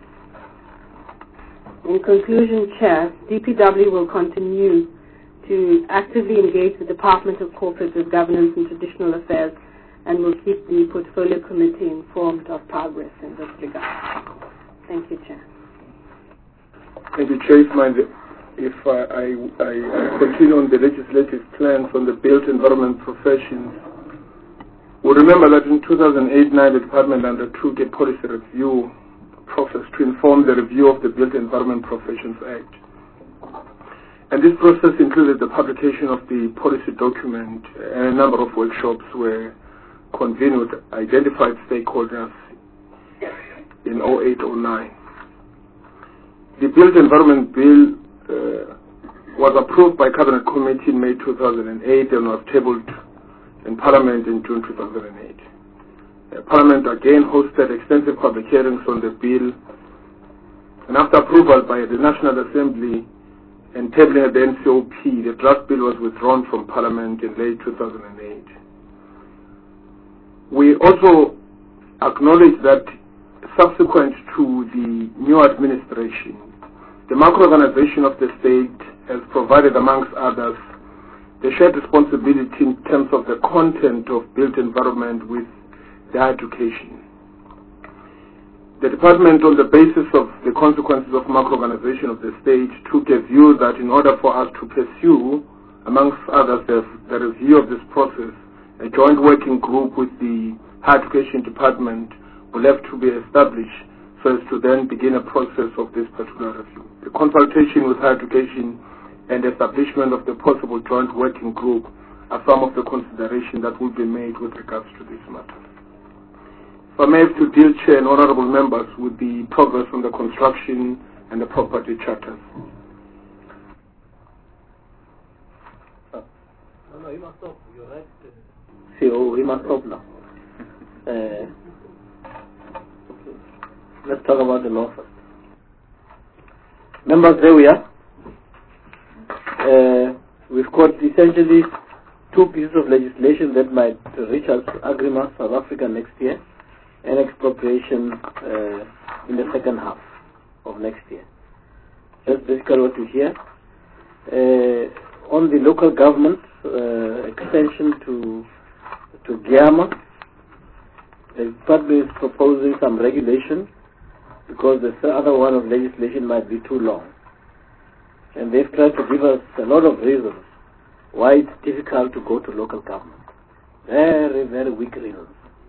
In conclusion, Chair, DPW will continue to actively engage the Department of Cooperative Governance and Traditional Affairs and will keep the Portfolio Committee informed of progress in this regard. Thank you, Chair. Thank you, Chairman. If I continue on the legislative plans on the built environment professions, we remember that in 2008-9 the department undertook a policy review process to inform the review of the Built Environment Professions Act. And this process included the publication of the policy document, and a number of workshops were convened with identified stakeholders in 2008-09. The Built Environment Bill was approved by Cabinet Committee in May 2008 and was tabled in Parliament in June 2008. Parliament again hosted extensive public hearings on the bill, and after approval by the National Assembly and tabling at the NCOP, the draft bill was withdrawn from Parliament in late 2008. We also acknowledge that subsequent to the new administration, the macro-organization of the state has provided, amongst others, the shared responsibility in terms of the content of built environment with the education. The department, on the basis of the consequences of macro-organization of the state, took a view that in order for us to pursue, amongst others, the review of this process, a joint working group with the higher education department will have to be established so as to then begin a process of this particular review. The consultation with higher education and establishment of the possible joint working group are some of the considerations that will be made with regards to this matter. If I may have to deal, Chair and honorable members, with the progress on the construction and the property charters. No, you must stop. You're right. CEO, we must stop now. Let's talk about the law first. Members, there we are. We've got essentially two pieces of legislation that might reach us, Agrima, South Africa next year, and expropriation in the second half of next year. That's basically what we hear. On the local government extension to Giama, the department is proposing some regulation because the other one of legislation might be too long. And they've tried to give us a lot of reasons why it's difficult to go to local government. Very, very weak reasons.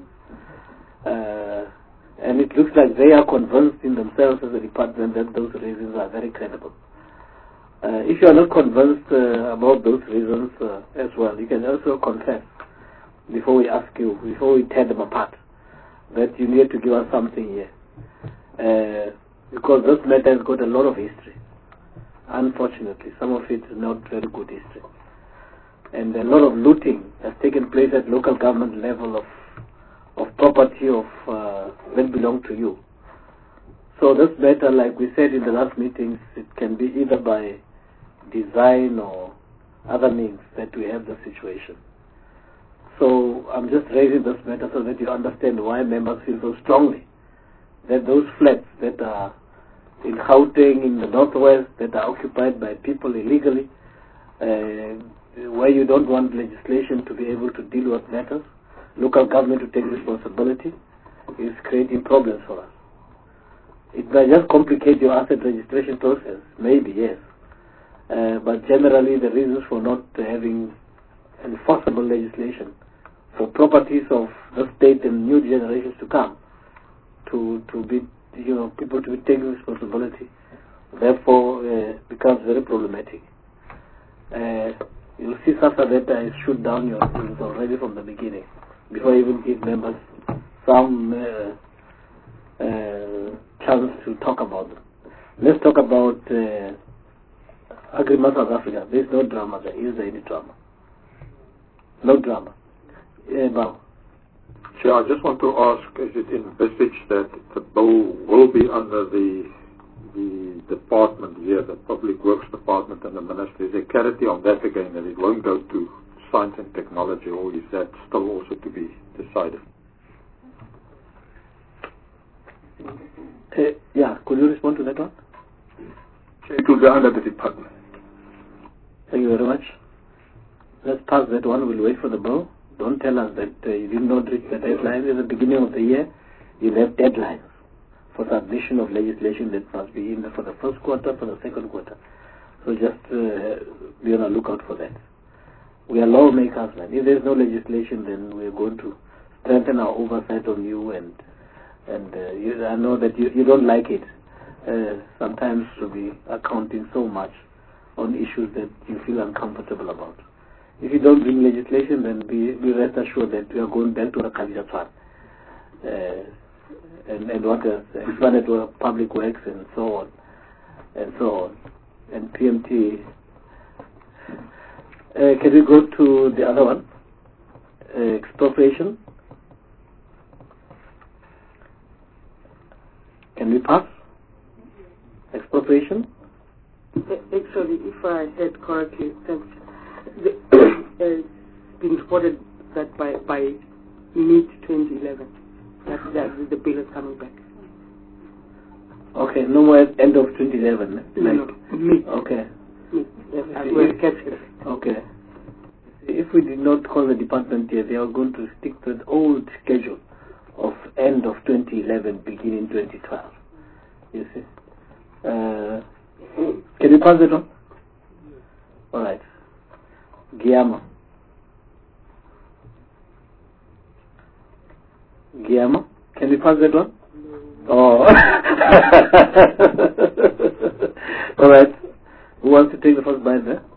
And it looks like they are convinced in themselves as a department that those reasons are very credible. If you are not convinced about those reasons as well, you can also confess before we ask you, before we tear them apart, that you need to give us something here. Because this matter has got a lot of history. Unfortunately, some of it is not very good history. And a lot of looting has taken place at local government level of property that belong to you. So this matter, like we said in the last meetings, it can be either by design or other means that we have the situation. So I'm just raising this matter so that you understand why members feel so strongly that those flats that are in Gauteng, in the northwest, that are occupied by people illegally, where you don't want legislation to be able to deal with matters, local government to take responsibility, is creating problems for us. It may just complicate your asset registration process, maybe, yes. But generally the reasons for not having enforceable legislation for properties of the state and new generations to come, to be, people to be taking responsibility, therefore becomes very problematic. You'll see SASSA is shoot down your things already from the beginning, before you even give members some chance to talk about them. Let's talk about Agrimark South Africa. There's no drama there. Is there any drama? No drama. Bow. Chair, I just want to ask, is it envisaged that the bill will be under the department here, the Public Works Department and the Ministry? Is there clarity on that again, that it won't go to Science and Technology, or is that still also to be decided? Yeah, could you respond to that one? It will be under the department. Thank you very much. Let's pass that one. We'll wait for the bill. Don't tell us that you did not reach the deadline. At the beginning of the year, you'll have deadlines for submission of legislation that must be in for the first quarter, for the second quarter. So just be on a lookout for that. We are lawmakers, man. If there's no legislation, then we're going to strengthen our oversight on you, and I know that you don't like it sometimes to be accounting so much on issues that you feel uncomfortable about. If you don't bring legislation, then be rest assured that we are going back to the Kalijatswan and what else, explanatory public works and so on, and PMT. Can we go to the other one? Expropriation. Can we pass? Expropriation? Actually, if I heard correctly, it's been reported that by mid-2011, that the bill is coming back. Okay, no more end of 2011. No, mid. Okay. We'll catch it. Okay. If we did not call the department here, they are going to stick to the old schedule of end of 2011, beginning 2012. You see? Can you pass it on? All right. Giama. Can we pass that one? Oh. All right. Who wants to take the first bite there?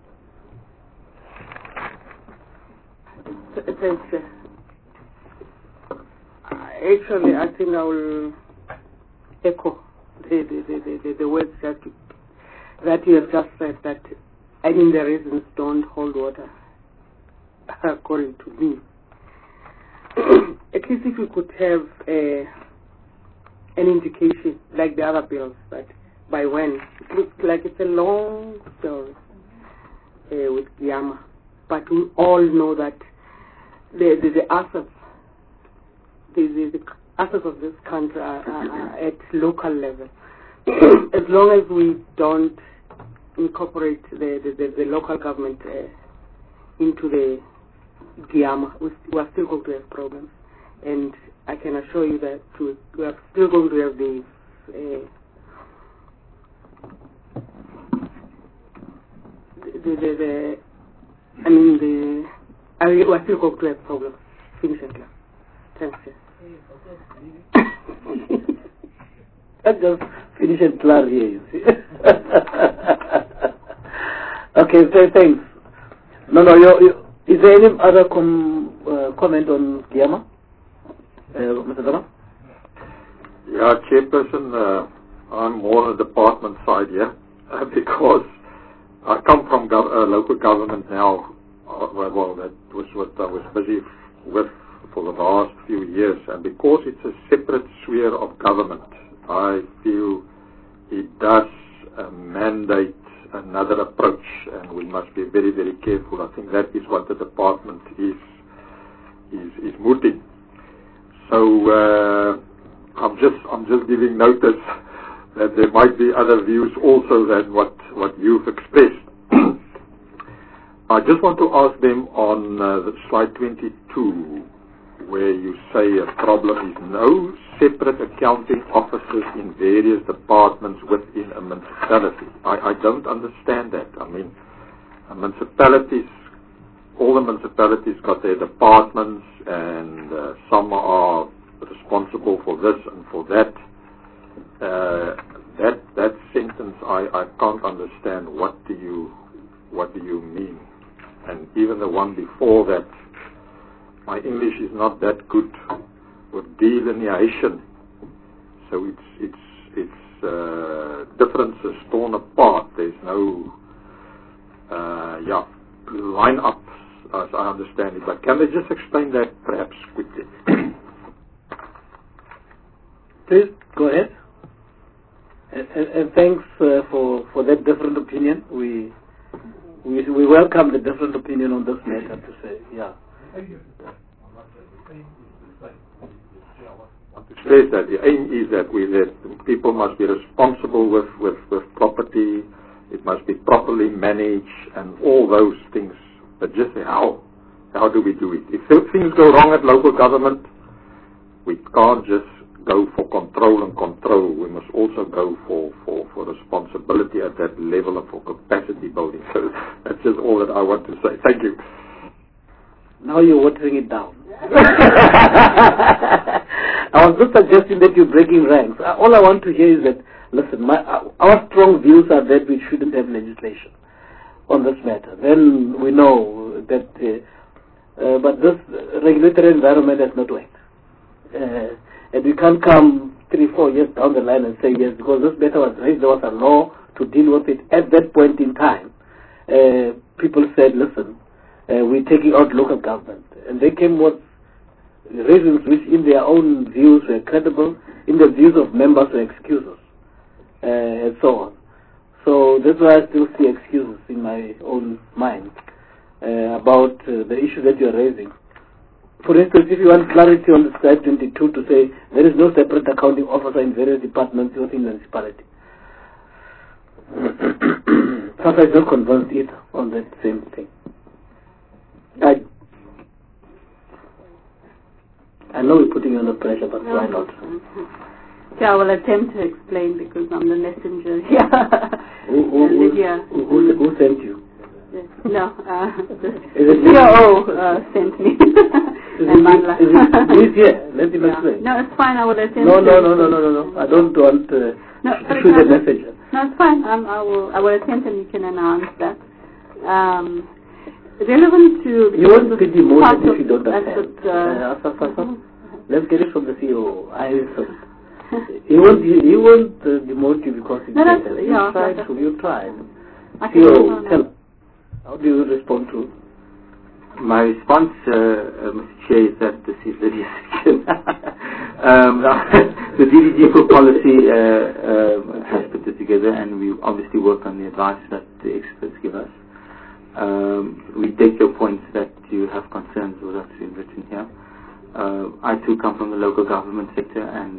Thanks. Actually, I think I will echo the words that you have just said, that I think the reasons don't hold water, according to me. At least if we could have an indication, like the other bills, that by when. It looks like it's a long story with Giama, but we all know that the assets, the assets of this country are at local level. As long as we don't incorporate the local government into the Giama, we are still going to have problems. And I can assure you that we are still going to have the we are still going to have problems. Finish it. Thanks. Let's just finish it clear here, you see. Okay, so thanks. No, is there any other comment on Giama? Mr. Dama? Yeah, Chairperson, I'm more on the department side here because I come from local government now. Well, that was what I was busy with for the last few years, and because it's a separate sphere of government, I feel it does mandate another approach, and we must be very, very careful. I think that is what the department is mooting. So I'm just giving notice that there might be other views also than what you've expressed. I just want to ask them on the slide 22, where you say a problem is no separate accounting officers in various departments within a municipality. I don't understand that. I mean, municipalities, all the municipalities got their departments, and some are responsible for this and for that. That sentence I can't understand. What do you mean? And even the one before that, my English is not that good with delineation, so it's differences torn apart. There's no line up as I understand it. But can they just explain that perhaps quickly? Please go ahead. And thanks for that different opinion. We welcome the different opinion on this matter. To say, yeah. To stress that the aim is that people must be responsible with property. It must be properly managed and all those things. But just how do we do it? If things go wrong at local government, we can't just go for control and control. We must also go for responsibility at that level and for capacity building. So that's just all that I want to say. Thank you. Now you're watering it down. I was just suggesting that you're breaking ranks. All I want to hear is that, listen, our strong views are that we shouldn't have legislation on this matter. Then we know that, but this regulatory environment has not worked. And we can't come 3-4 years down the line and say yes, because this matter was raised, there was a law to deal with it. At that point in time, people said, listen, we're taking out local government. And they came with reasons which in their own views were credible, in the views of members were excuses, and so on. So that's why I still see excuses in my own mind about the issue that you're raising. For instance, if you want clarity on the slide 22 to say there is no separate accounting officer in various departments within the municipality. Sasa is not convinced either on that same thing. I know we're putting you under pressure, but why not? Yeah, I will attempt to explain because I'm the messenger here. Who sent you? No, the COO sent me. He's here. Let him explain. No, it's fine. I will attempt. No. I don't want to shoot the messenger. No, it's fine. I will attempt, and you can announce that. Relevant to you won't be demoted if you don't understand. Let's get it from the COO. He won't demote you because you tried. COO, tell us. How do you respond to? My response, Mr. Chair, is that this is the decision. The DDG for policy has put this together, and we obviously work on the advice that the experts give us. We take your points that you have concerns with what's been written here. I too come from the local government sector, and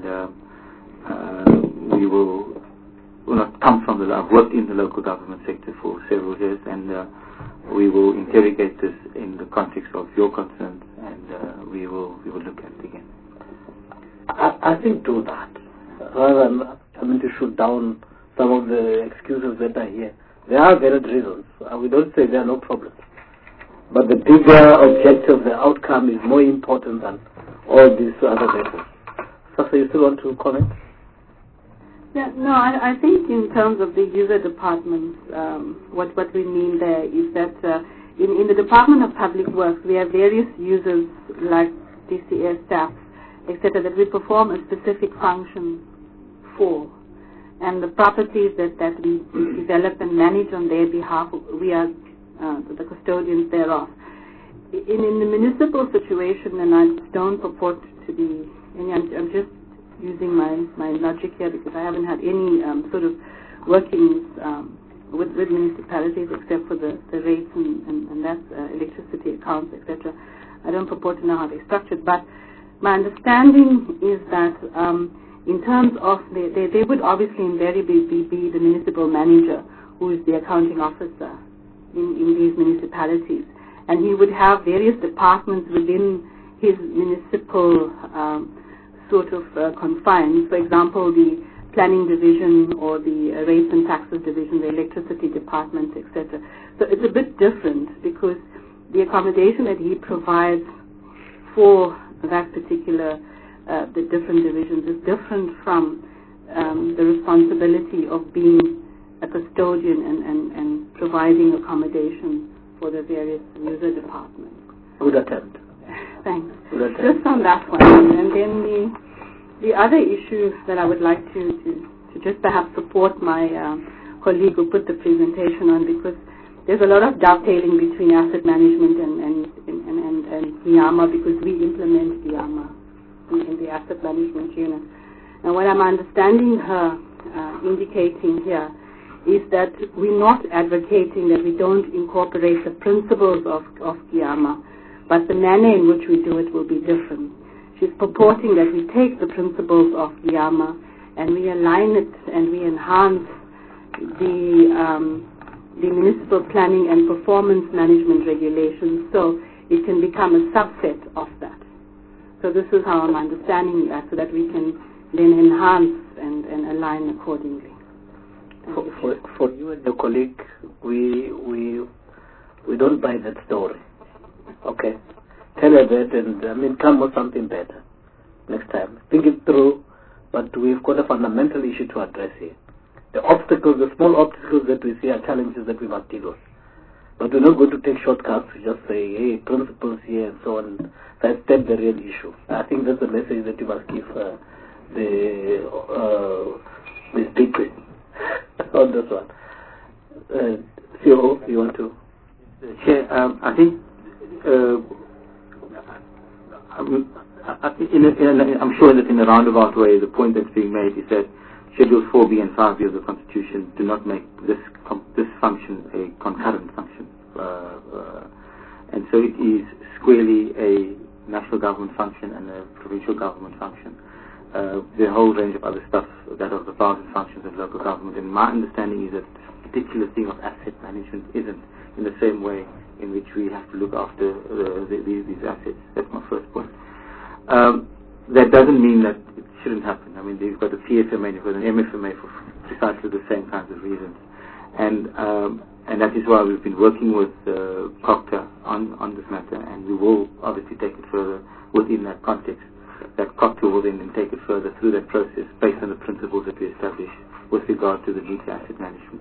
we will not come from I've worked in the local government sector for several years, and we will interrogate this in the context of your concerns, and we will look at it again. I think do that rather than to shoot down some of the excuses that are here. There are valid reasons. We don't say there are no problems, but the bigger objective, the outcome, is more important than all these other matters. Sasa, you still want to comment? Yeah, no, I think in terms of the user departments, what we mean there is that in the Department of Public Works, we have various users like DCS staff, etc., that we perform a specific function for. And the properties that we develop and manage on their behalf, we are the custodians thereof. in the municipal situation, and I don't purport to be any, I'm just using my logic here because I haven't had any sort of workings with municipalities except for the rates and that's electricity accounts, etc. I don't purport to know how they're structured, but my understanding is that in terms of, they would obviously invariably be the municipal manager who is the accounting officer in these municipalities. And he would have various departments within his municipal sort of confines. For example, the planning division or the rates and taxes division, the electricity department, etc. So it's a bit different because the accommodation that he provides for that particular, the different divisions is different from the responsibility of being a custodian and providing accommodation for the various user departments. Good attempt. Thanks. Good attempt. Just on that one. And then the other issue that I would like to just perhaps support my colleague who put the presentation on, because there's a lot of dovetailing between asset management and GIAMA, because we implement GIAMA in the asset management unit. And what I'm understanding her indicating here is that we're not advocating that we don't incorporate the principles of GIAMA, but the manner in which we do it will be different. She's purporting that we take the principles of GIAMA and we align it and we enhance the municipal planning and performance management regulations so it can become a subset of that. So this is how I'm understanding that, so that we can then enhance and align accordingly. For you and your colleague, we don't buy that story. Okay, tell her that, and come with something better next time. Think it through, but we've got a fundamental issue to address here. The obstacles, the small obstacles that we see are challenges that we must deal with. But we're not going to take shortcuts to just say, hey, principles here and so on. That's the real issue. I think that's the message that you must give Ms. Dikri on this one. CEO, you want to? Chair, I think I'm sure that in a roundabout way, the point that's being made is that Schedules 4B and 5B of the Constitution do not make this function a concurrent function. And so it is squarely a national government function and a provincial government function. The whole range of other stuff that are the powers and functions of local government. And my understanding is that this particular thing of asset management isn't in the same way in which we have to look after these assets. That's my first point. That doesn't mean that it shouldn't happen. I mean, you've got a PFMA, you've got an MFMA for precisely the same kinds of reasons. And that is why we've been working with COGTA on this matter, and we will obviously take it further within that context. That COGTA will then take it further through that process based on the principles that we establish with regard to the DT asset management.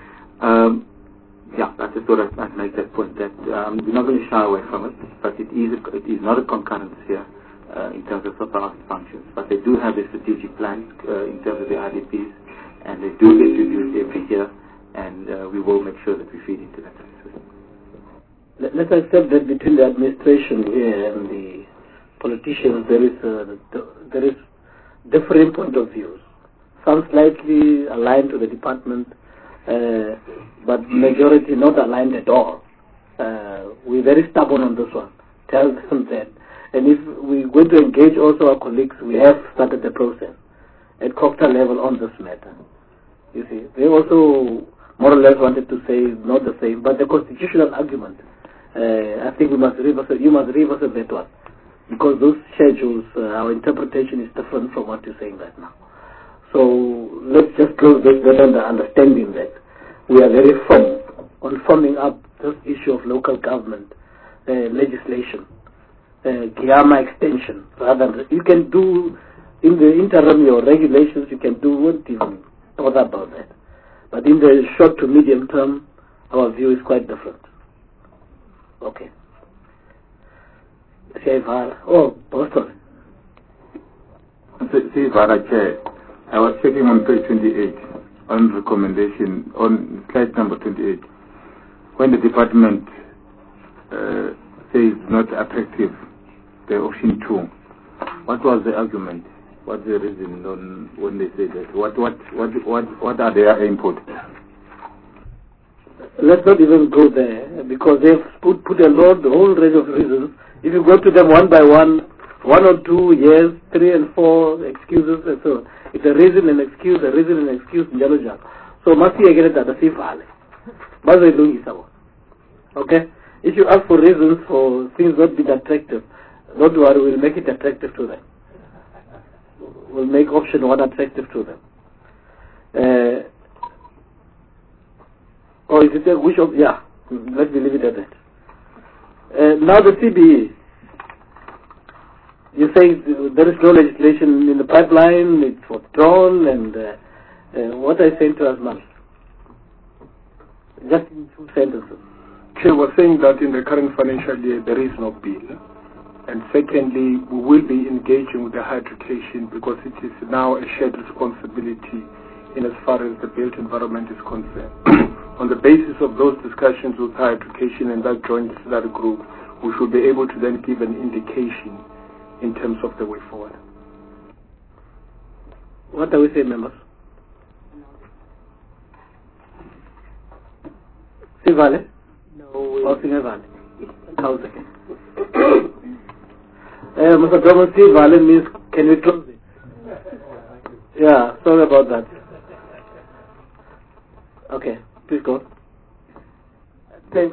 I just thought I'd make that point, that we're not going to shy away from it, but it is not a concurrence here in terms of powers and functions. But they do have a strategic plan in terms of the IDPs, and they do get reviewed every year, and we will make sure that we feed into that system. Let's accept that between the administration here and the politicians there is different point of views. Some slightly aligned to the department, but majority not aligned at all. We're very stubborn on this one. Tell them that. And if we're going to engage also our colleagues, we have started the process at COGTA level on this matter. You see, they also more or less wanted to say not the same, but the constitutional argument, I think you must reverse that one. Because those schedules, our interpretation is different from what you're saying right now. So let's just close this on the understanding that we are very firm on forming up this issue of local government legislation, GIAMA extension. Rather than you can do in the interim your regulations, you can do, won't even bother about that. But in the short to medium term, our view is quite different. Okay. Boston. Chair, I was checking on page 28 on recommendation on slide number 28 when the department says say it's not attractive, the option 2. What was the argument? What's the reason when they say that? What are their input? Let's not even go there, because they've put a whole range of reasons. If you go to them one by one or 2 years, 3 and 4 excuses and so on. It's a reason and excuse, a reason and excuse, njalo. So must you get that sifale. Okay? If you ask for reasons for things not being attractive, don't worry, we'll make it attractive to them. We'll make option 1 attractive to them. Or is it a wish of, yeah, let me leave it at that. Now the CBE, you say there is no legislation in the pipeline, it's withdrawn, and what are you saying to us now? Just in 2 sentences. Chair was saying that in the current financial year there is no bill. And secondly, we will be engaging with the higher education because it is now a shared responsibility in as far as the built environment is concerned. On the basis of those discussions with higher education and that joint study group, we should be able to then give an indication in terms of the way forward. What are we saying, members? Sivale? No. Or Sivale? How's it? Mr. Thomas, Sivale means, can we close it? Yeah, sorry about that. Okay, please go. Thanks.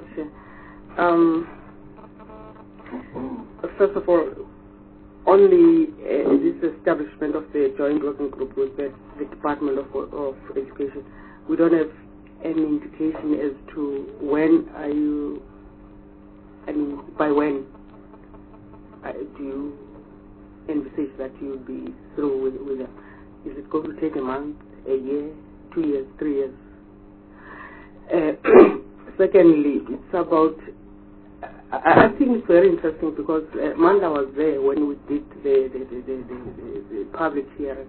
First of all, on this establishment of the joint working group with the Department of Education, we don't have any indication as to when are you, by when do you envisage that you'll be through with them? Is it going to take a month, a year, 2 years, 3 years? Secondly, it's about, I think it's very interesting because Manda was there when we did the public hearings.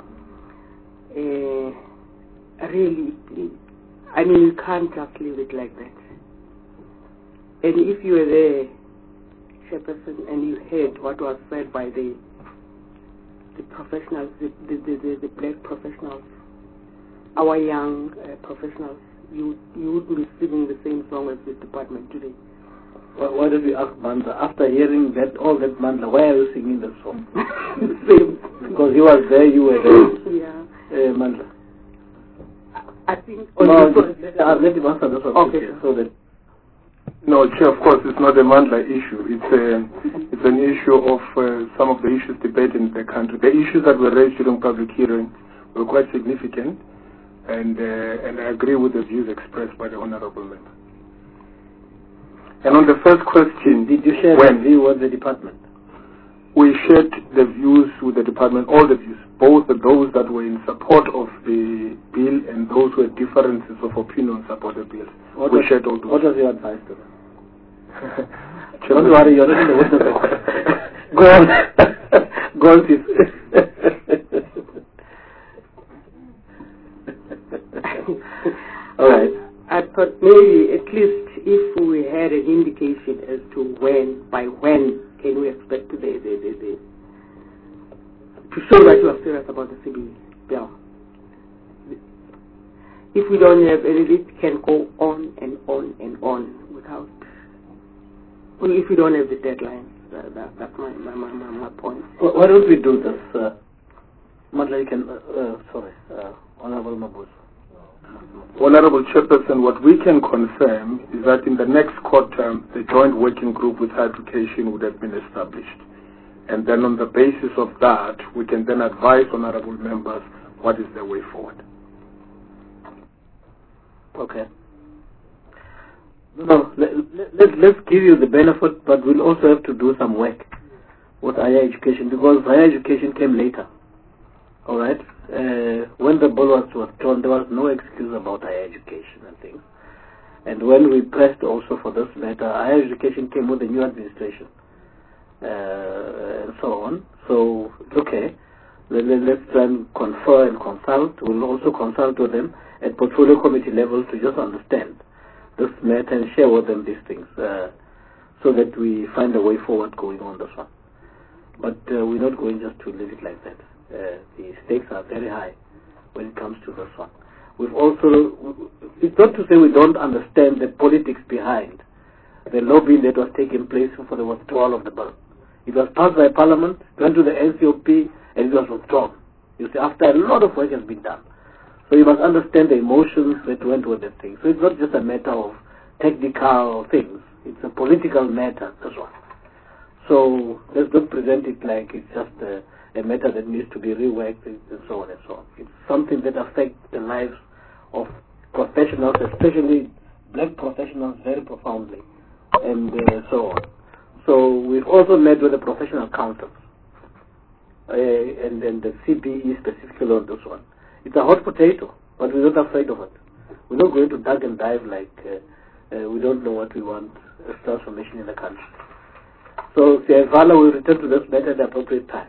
Really, you can't just leave it like that. And if you were there, Chairperson, and you heard what was said by the professionals, the black professionals, our young professionals, you wouldn't be singing the same song as the department today. Why did we ask Manda? After hearing all that Manda, why are you singing the song? Because he was there, you were there. Yeah. Manda. I think... let him answer this one. Okay. So that... No, Chair, of course, it's not a Mandla issue. It's an issue of some of the issues debated in the country. The issues that were raised during public hearing were quite significant, and I agree with the views expressed by the Honourable Member. And on the first question... Did you share the view with the department? We shared the views with the department, all the views, both those that were in support of the bill and those who had differences of opinion about the bill. What was your advice to them? Don't worry, you're not in the witness box. Go on. Go on, please. All right. I thought maybe at least if we had an indication as to by when can we expect to show that you are serious about the CBE bill. If we don't have any, it can go on and on and on without. Well, if we don't have the deadline, that's my point. Why don't we do this? Madla, you can. Honorable Mabuz. Honorable Chairperson, what we can confirm is that in the next quarter, the joint working group with higher education would have been established. And then on the basis of that, we can then advise honorable members what is the way forward. Okay. No, let's give you the benefit, but we'll also have to do some work with higher education because higher education came later. All right? When the ball was withdrawn, there was no excuse about higher education and things. And when we pressed also for this matter, higher education came with the new administration and so on. So, okay, let's try and confer and consult. We'll also consult with them at portfolio committee level to just understand this matter and share with them these things. so that we find a way forward going on this one. But we're not going just to leave it like that. The stakes are very high when it comes to this one. We've also, it's not to say we don't understand the politics behind the lobbying that was taking place for the withdrawal of the bill. It was passed by Parliament, went to the NCOP, and it was withdrawn. You see, after a lot of work has been done. So you must understand the emotions that went with the thing. So it's not just a matter of technical things. It's a political matter, that's one. So let's not present it like it's just a matter that needs to be reworked and so on and so on. It's something that affects the lives of professionals, especially black professionals, very profoundly, and so on. So we've also met with the professional councils and the CBE specifically on this one. It's a hot potato, but we're not afraid of it. We're not going to dug and dive like we don't know what we want as transformation in the country. So Vala will return to this matter at the appropriate time.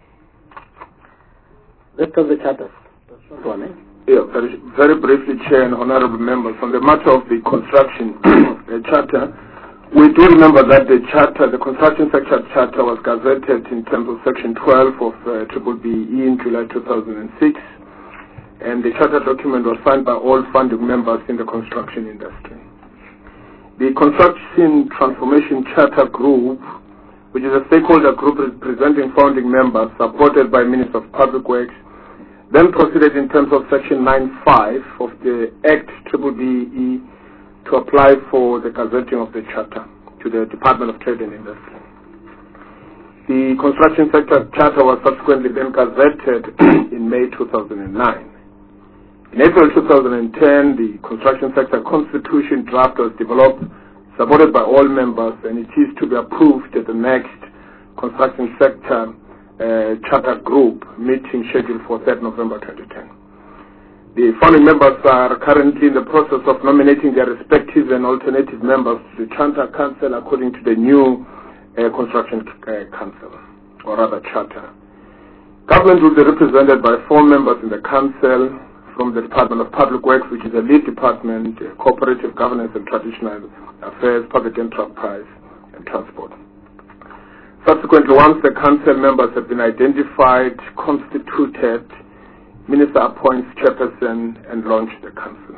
Let's talk the charters. That's not one, eh? Yeah, very briefly, Chair and Honorable Members, on the matter of the construction charter, we do remember that the charter, the construction sector charter, was gazetted in terms of Section 12 of BBBE in July 2006, and the charter document was signed by all founding members in the construction industry. The Construction Transformation Charter Group, which is a stakeholder group representing founding members, supported by Minister of Public Works, then proceeded in terms of Section 9.5 of the Act BBBE to apply for the gazetting of the charter to the Department of Trade and Industry. The construction sector charter was subsequently then gazetted in May 2009. In April 2010, the construction sector constitution draft was developed, supported by all members, and it is to be approved at the next construction sector charter group meeting scheduled for 3rd November 2010. The founding members are currently in the process of nominating their respective and alternative members to the Charter Council according to the new Construction Council, or rather Charter. Government will be represented by 4 members in the Council from the Department of Public Works, which is a lead department, Cooperative Governance and Traditional Affairs, Public Enterprise, and Transport. Subsequently, once the Council members have been identified, constituted, Minister appoints chairperson and launch the council.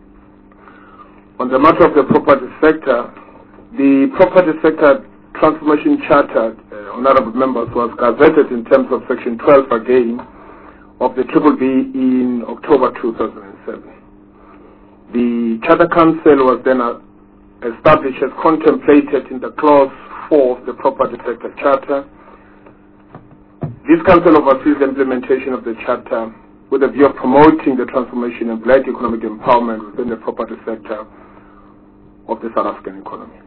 On the matter of the property sector, the property sector transformation charter, honorable members, was gazetted in terms of Section 12 again of the BBBE in October 2007. The Charter Council was then established as contemplated in the Clause 4 of the Property Sector Charter. This council oversees the implementation of the charter with a view of promoting the transformation of black economic empowerment within the property sector of the South African economy.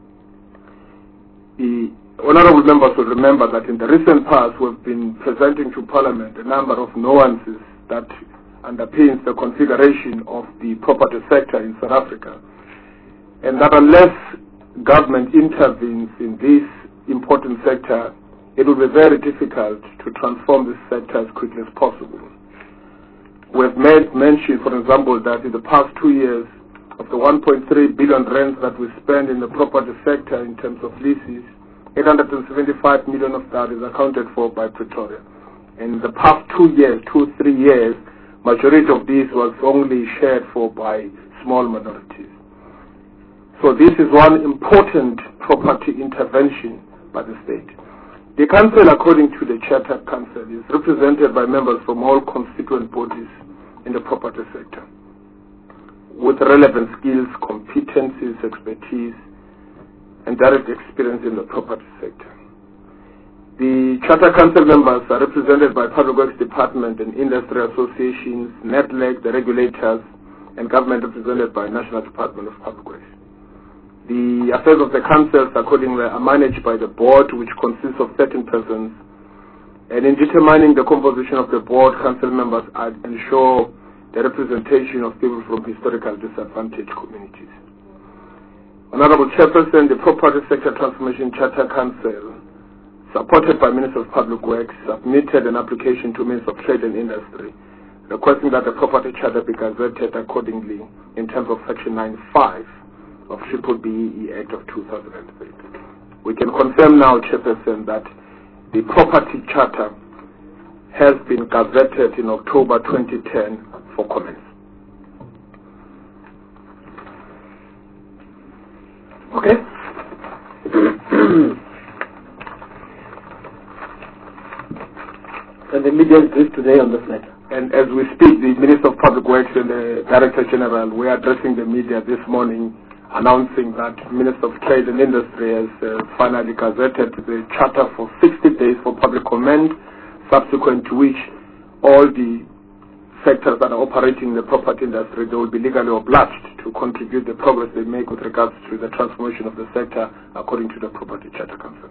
The honorable members will remember that in the recent past we've been presenting to Parliament a number of nuances that underpins the configuration of the property sector in South Africa, and that unless government intervenes in this important sector, it will be very difficult to transform this sector as quickly as possible. We've made mention, for example, that in the past 2 years, of the 1.3 billion rands that we spend in the property sector in terms of leases, 875 million of that is accounted for by Pretoria. In the past 2 years, 2-3 years, majority of this was only shared for by small minorities. So this is one important property intervention by the state. The council, according to the Charter Council, is represented by members from all constituent bodies in the property sector with relevant skills, competencies, expertise, and direct experience in the property sector. The Charter Council members are represented by Public Works Department and industry associations, NETLEC, the regulators, and government represented by National Department of Public Works. The affairs of the councils accordingly are managed by the board, which consists of 13 persons, and in determining the composition of the board, council members ensure the representation of people from historical disadvantaged communities. Honorable Chairperson, the Property Sector Transformation Charter Council, supported by Minister of Public Works, submitted an application to Minister of Trade and Industry, requesting that the property charter be gazetted accordingly in terms of Section 9.5 of BBBEE Act of 2003. We can confirm now, Chairperson, that the property charter has been gazetted in October 2010 for comments. Okay. And the media is briefed today on this matter. And as we speak, the Minister of Public Works and the Director General, we are addressing the media this morning, announcing that Minister of Trade and Industry has finally gazetted the charter for 60 days for public comment, subsequent to which all the sectors that are operating in the property industry, they will be legally obliged to contribute the progress they make with regards to the transformation of the sector according to the Property Charter Council.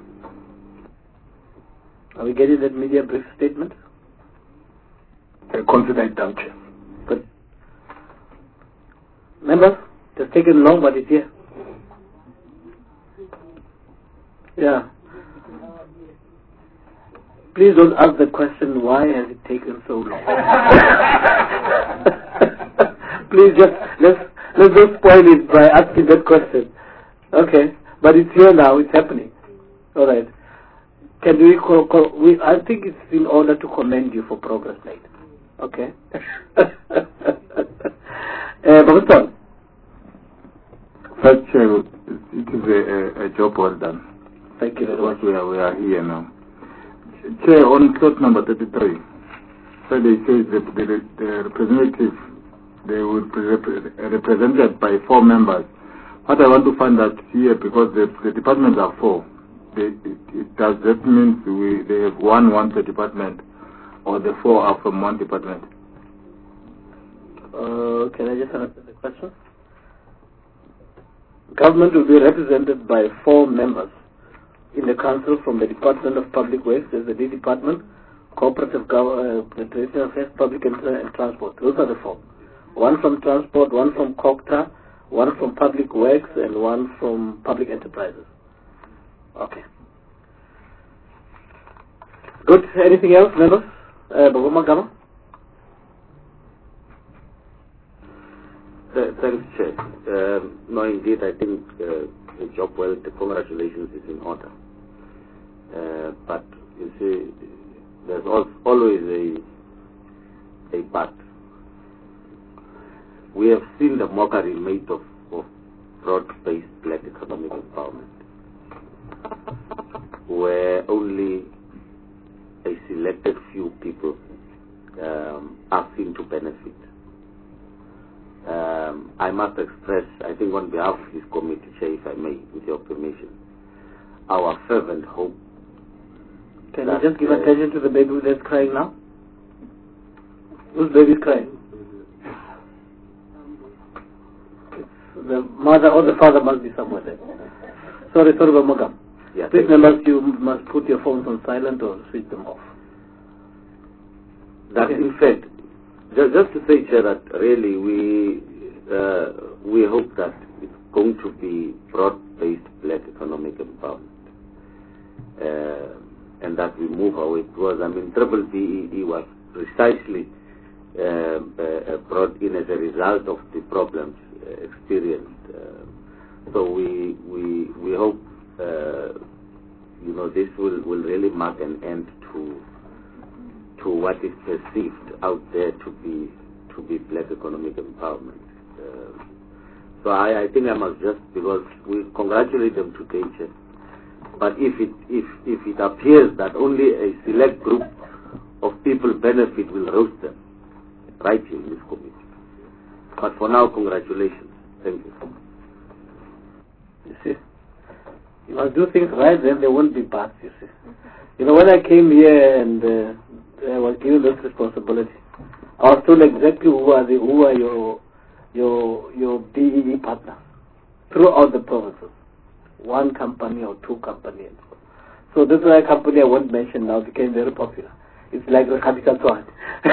Are we getting that media brief statement? Consider it done, Chair. Good. Members, it has taken long, but it's here. Yeah. Please don't ask the question, why has it taken so long? Please let's not spoil it by asking that question. Okay, but it's here now, it's happening. All right. Can we I think it's in order to commend you for progress made. Okay. Babuton. First, Chair, it is a job well done. Thank you very much. We are here now. Chair, on slot number 33, so they say the representative, they will be represented by 4 members. What I want to find out here, because the departments are 4, does that mean they have one per department, or the 4 are from one department? Can I just answer the question? Government will be represented by 4 members in the council from the Department of Public Works, there's the D Department, Cooperative Traditional Affairs, Public and Transport. Those are the 4. 1 from Transport, 1 from COCTA, 1 from Public Works, and 1 from Public Enterprises. Okay. Good. Anything else, members? Bavuma Gama? Thanks, Chair. No, indeed, I think the job well, the congratulations is in order. But you see, there's always a but. We have seen the mockery made of broad-based black economic empowerment, where only a selected few people are seen to benefit. I must express, I think on behalf of this committee, Chair, if I may, with your permission, our fervent hope. Can you just give attention to the baby that's crying now? Whose baby is crying? The mother or the father must be somewhere there. Sorry, Bamugam. Yeah, please, members, you must put your phones on silent or switch them off. That, okay. In fact, just to say, Chair, that really we hope that it's going to be broad-based black economic empowerment, and that we move away, because I mean, BBBEE was precisely brought in as a result of the problems experienced. So we hope this will really mark an end to what is perceived out there to be black economic empowerment. So I think I must just, because we congratulate them today, Chair, but if it appears that only a select group of people benefit, will roast them right here in this committee. But for now, congratulations. Thank you. You see, you must do things right, then there won't be bad, you see. When I came here and I was given this responsibility, I was told exactly who are your BEE partners throughout the provinces. 1 company or 2 companies. So this is a company I won't mention now, became very popular. It's like the capital one.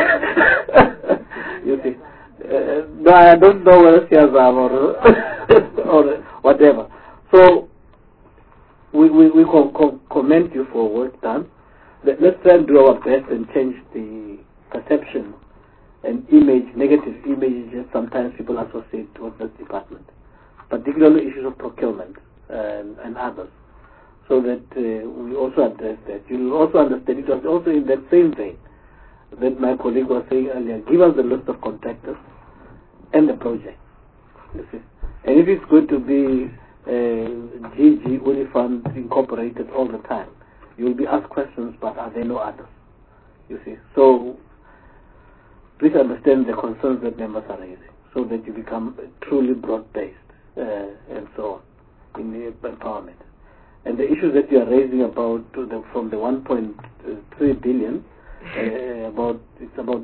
You see. No, I don't know whether Siazam or whatever. So we commend you for work done. Let's try and do our best and change the perception and image, negative images sometimes people associate with this department. particularly issues of procurement and others, so that we also address that. You will also understand it was also in that same vein that my colleague was saying earlier, give us the list of contractors and the project. You see. And if it's going to be GG Unifund incorporated all the time, you will be asked questions, but are there no others? You see. So please understand the concerns that members are raising, so that you become truly broad-based and so on in the empowerment. And the issues that you are raising about from the 1.3 billion, it's about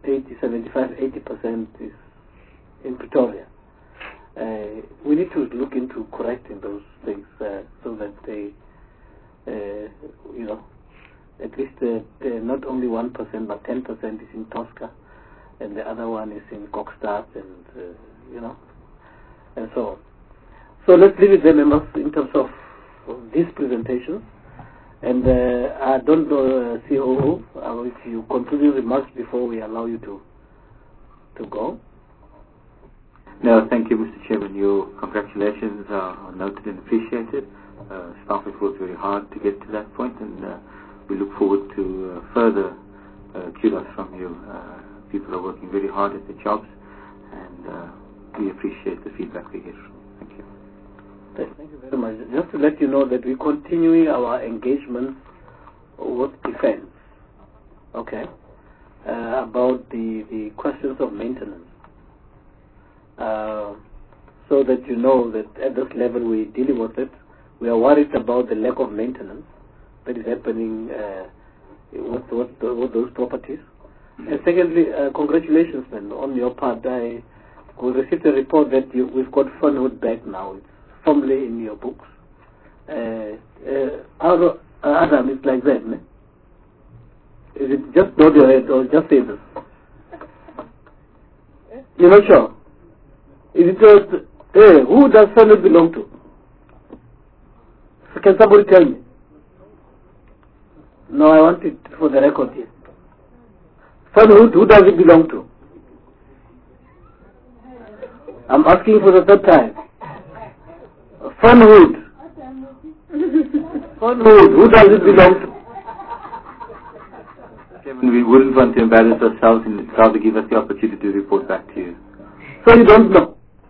80% is in Pretoria. We need to look into correcting those things so that they, at least not only 1% but 10% is in Tosca, and the other one is in Kokstad, and and so on. So let's leave it there, members, in terms of these presentations. And I don't know, COO, if you conclude remarks before we allow you to go. No, thank you, Mr. Chairman. Your congratulations are noted and appreciated. Staff has worked very hard to get to that point, and we look forward to further kudos from you. People are working very hard at their jobs, and we appreciate the feedback we get from you. Thank you. Thank you very much. Just to let you know that we're continuing our engagement with defense, okay, about the questions of maintenance. So that you know that at this level we dealing with it. We are worried about the lack of maintenance that is happening with those properties. And secondly, congratulations, man, on your part. We received a report that we've got Fernwood back now. It's firmly in your books. Adam, it's like that, man. Is it just nod your head or just say this? You're not sure? Is it just, who does Fernwood belong to? Can somebody tell me? No, I want it for the record here. Fernwood, who does it belong to? I'm asking for the third time. Fernwood. Fernwood, who does it belong to? Chairman, we wouldn't want to embarrass ourselves and rather give us the opportunity to report back to you. So you don't know?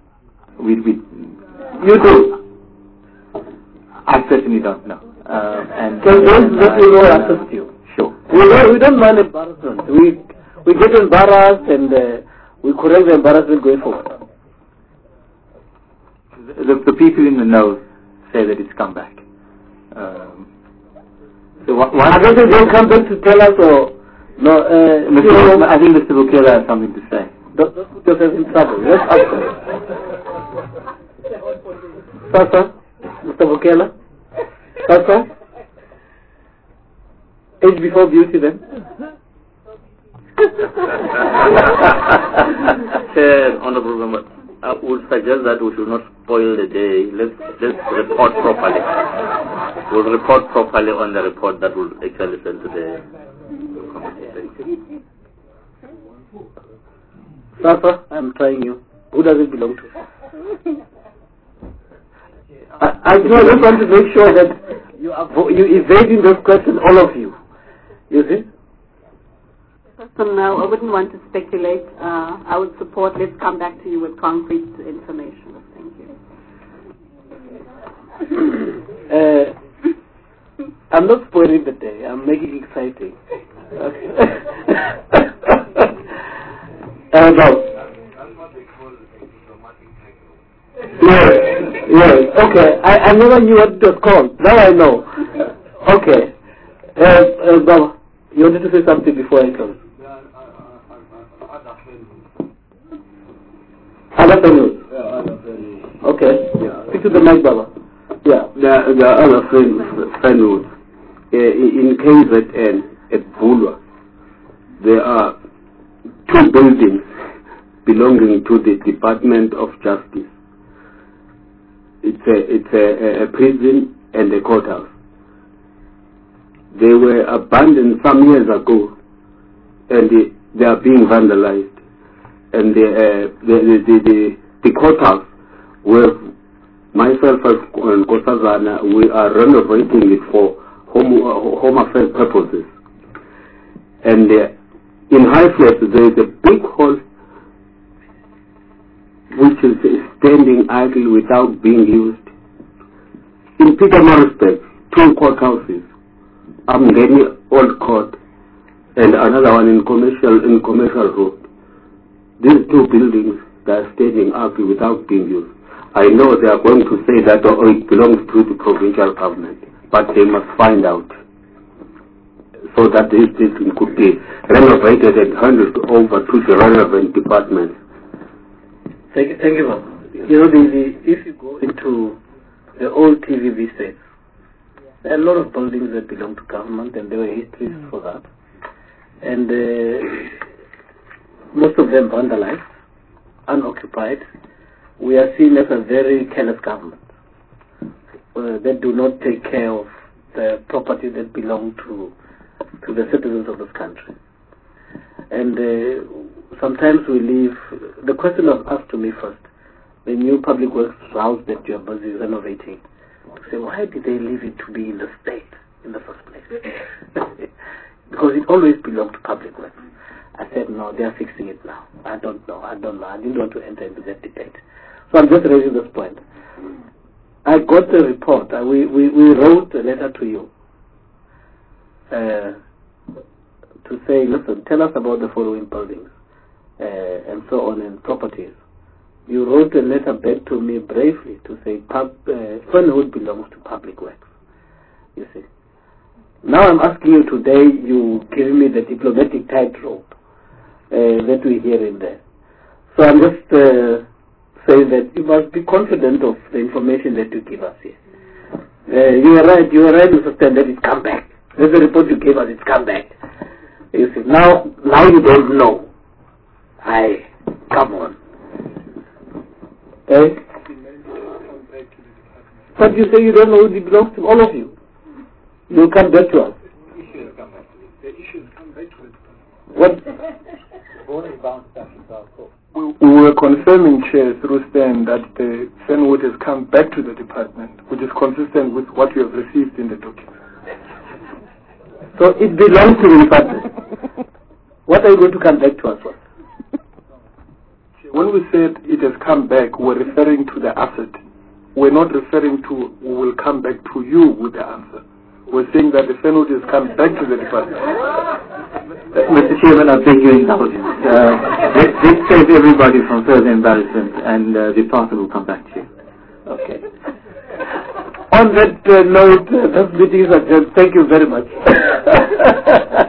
You do? I certainly don't know. And so those that we know assist you. Sure. We don't mind embarrassment. We get embarrassed and we correct the embarrassment going forward. The people in the know say that it's come back. So I don't think they'll come back to tell us or no. I think Mr. Bukela has something to say. Don't put yourself in trouble. Let's ask him. Sasa, Mr. Bukela. Sasa. Age before beauty then. Honorable Member, I would suggest that we should not spoil the day. Let's report properly. We'll report properly on the report that will actually send to the committee. Sasa, I'm trying you. Who does it belong to? I just want to make sure that you evading this question, all of you. You see? So no, I wouldn't want to speculate. I would support. Let's come back to you with concrete information. Thank you. I'm not spoiling the day. I'm making it exciting. No. Yes. Okay. I never knew what it was called. Now I know. Okay. Baba, you wanted to say something before I close? Other Fernwood. Okay. Speak to the mic, Baba. Yeah. The other Fernwood. In KZN at Bulwa, there are 2 buildings belonging to the Department of Justice. It's a prison and a courthouse. They were abandoned some years ago, and they are being vandalized. And the courthouse myself and Kosazana, we are renovating it for home affairs purposes. And in High Flats, there is a big hall which is standing idle without being used. In Pietermaritzburg, 2 courthouses, Amgeni Old Court, and another one in Commercial Road. These 2 buildings that are standing idle without being used. I know they are going to say that it belongs to the provincial government, but they must find out so that this building could be renovated and handed over to the relevant departments. Thank you, ma'am. You know, if you go into the old TVV states, there are a lot of buildings that belong to government, and there were histories for that. And most of them vandalized, unoccupied. We are seen as a very careless government that do not take care of the property that belong to the citizens of this country. And sometimes we leave. The question was asked to me first, the new public works house that you are busy renovating. Say, why did they leave it to be in the state in the first place? Because it always belonged to public works. I said, no, they are fixing it now. I don't know. I didn't want to enter into that debate. So I'm just raising this point. I got the report. We wrote a letter to you to say, listen, tell us about the following buildings and so on, and properties. You wrote a letter back to me bravely to say Fernwood belongs to public works. You see. Now I'm asking you today, you give me the diplomatic tightrope that we hear in there. So I'm just saying that you must be confident of the information that you give us here. You are right, Mr. Stan, that it's come back. That's the report you gave us, it's come back. You see, now you don't know. Come on. Eh? But you say you don't know who it belongs to, all of you. You come back to us. What? We were confirming, Chair, through Stan, that the Fernwood has come back to the department, which is consistent with what we have received in the document. So it belongs to the department. What are you going to come back to us for? When we said it has come back, we're referring to the asset. We're not referring to we will come back to you with the answer. We're saying that the Fernwood has come back to the department. Mr. Chairman, I beg your indulgence. Let's save everybody from further embarrassment, and the department will come back to you. Okay. On that note, this meeting is adjourned. Thank you very much.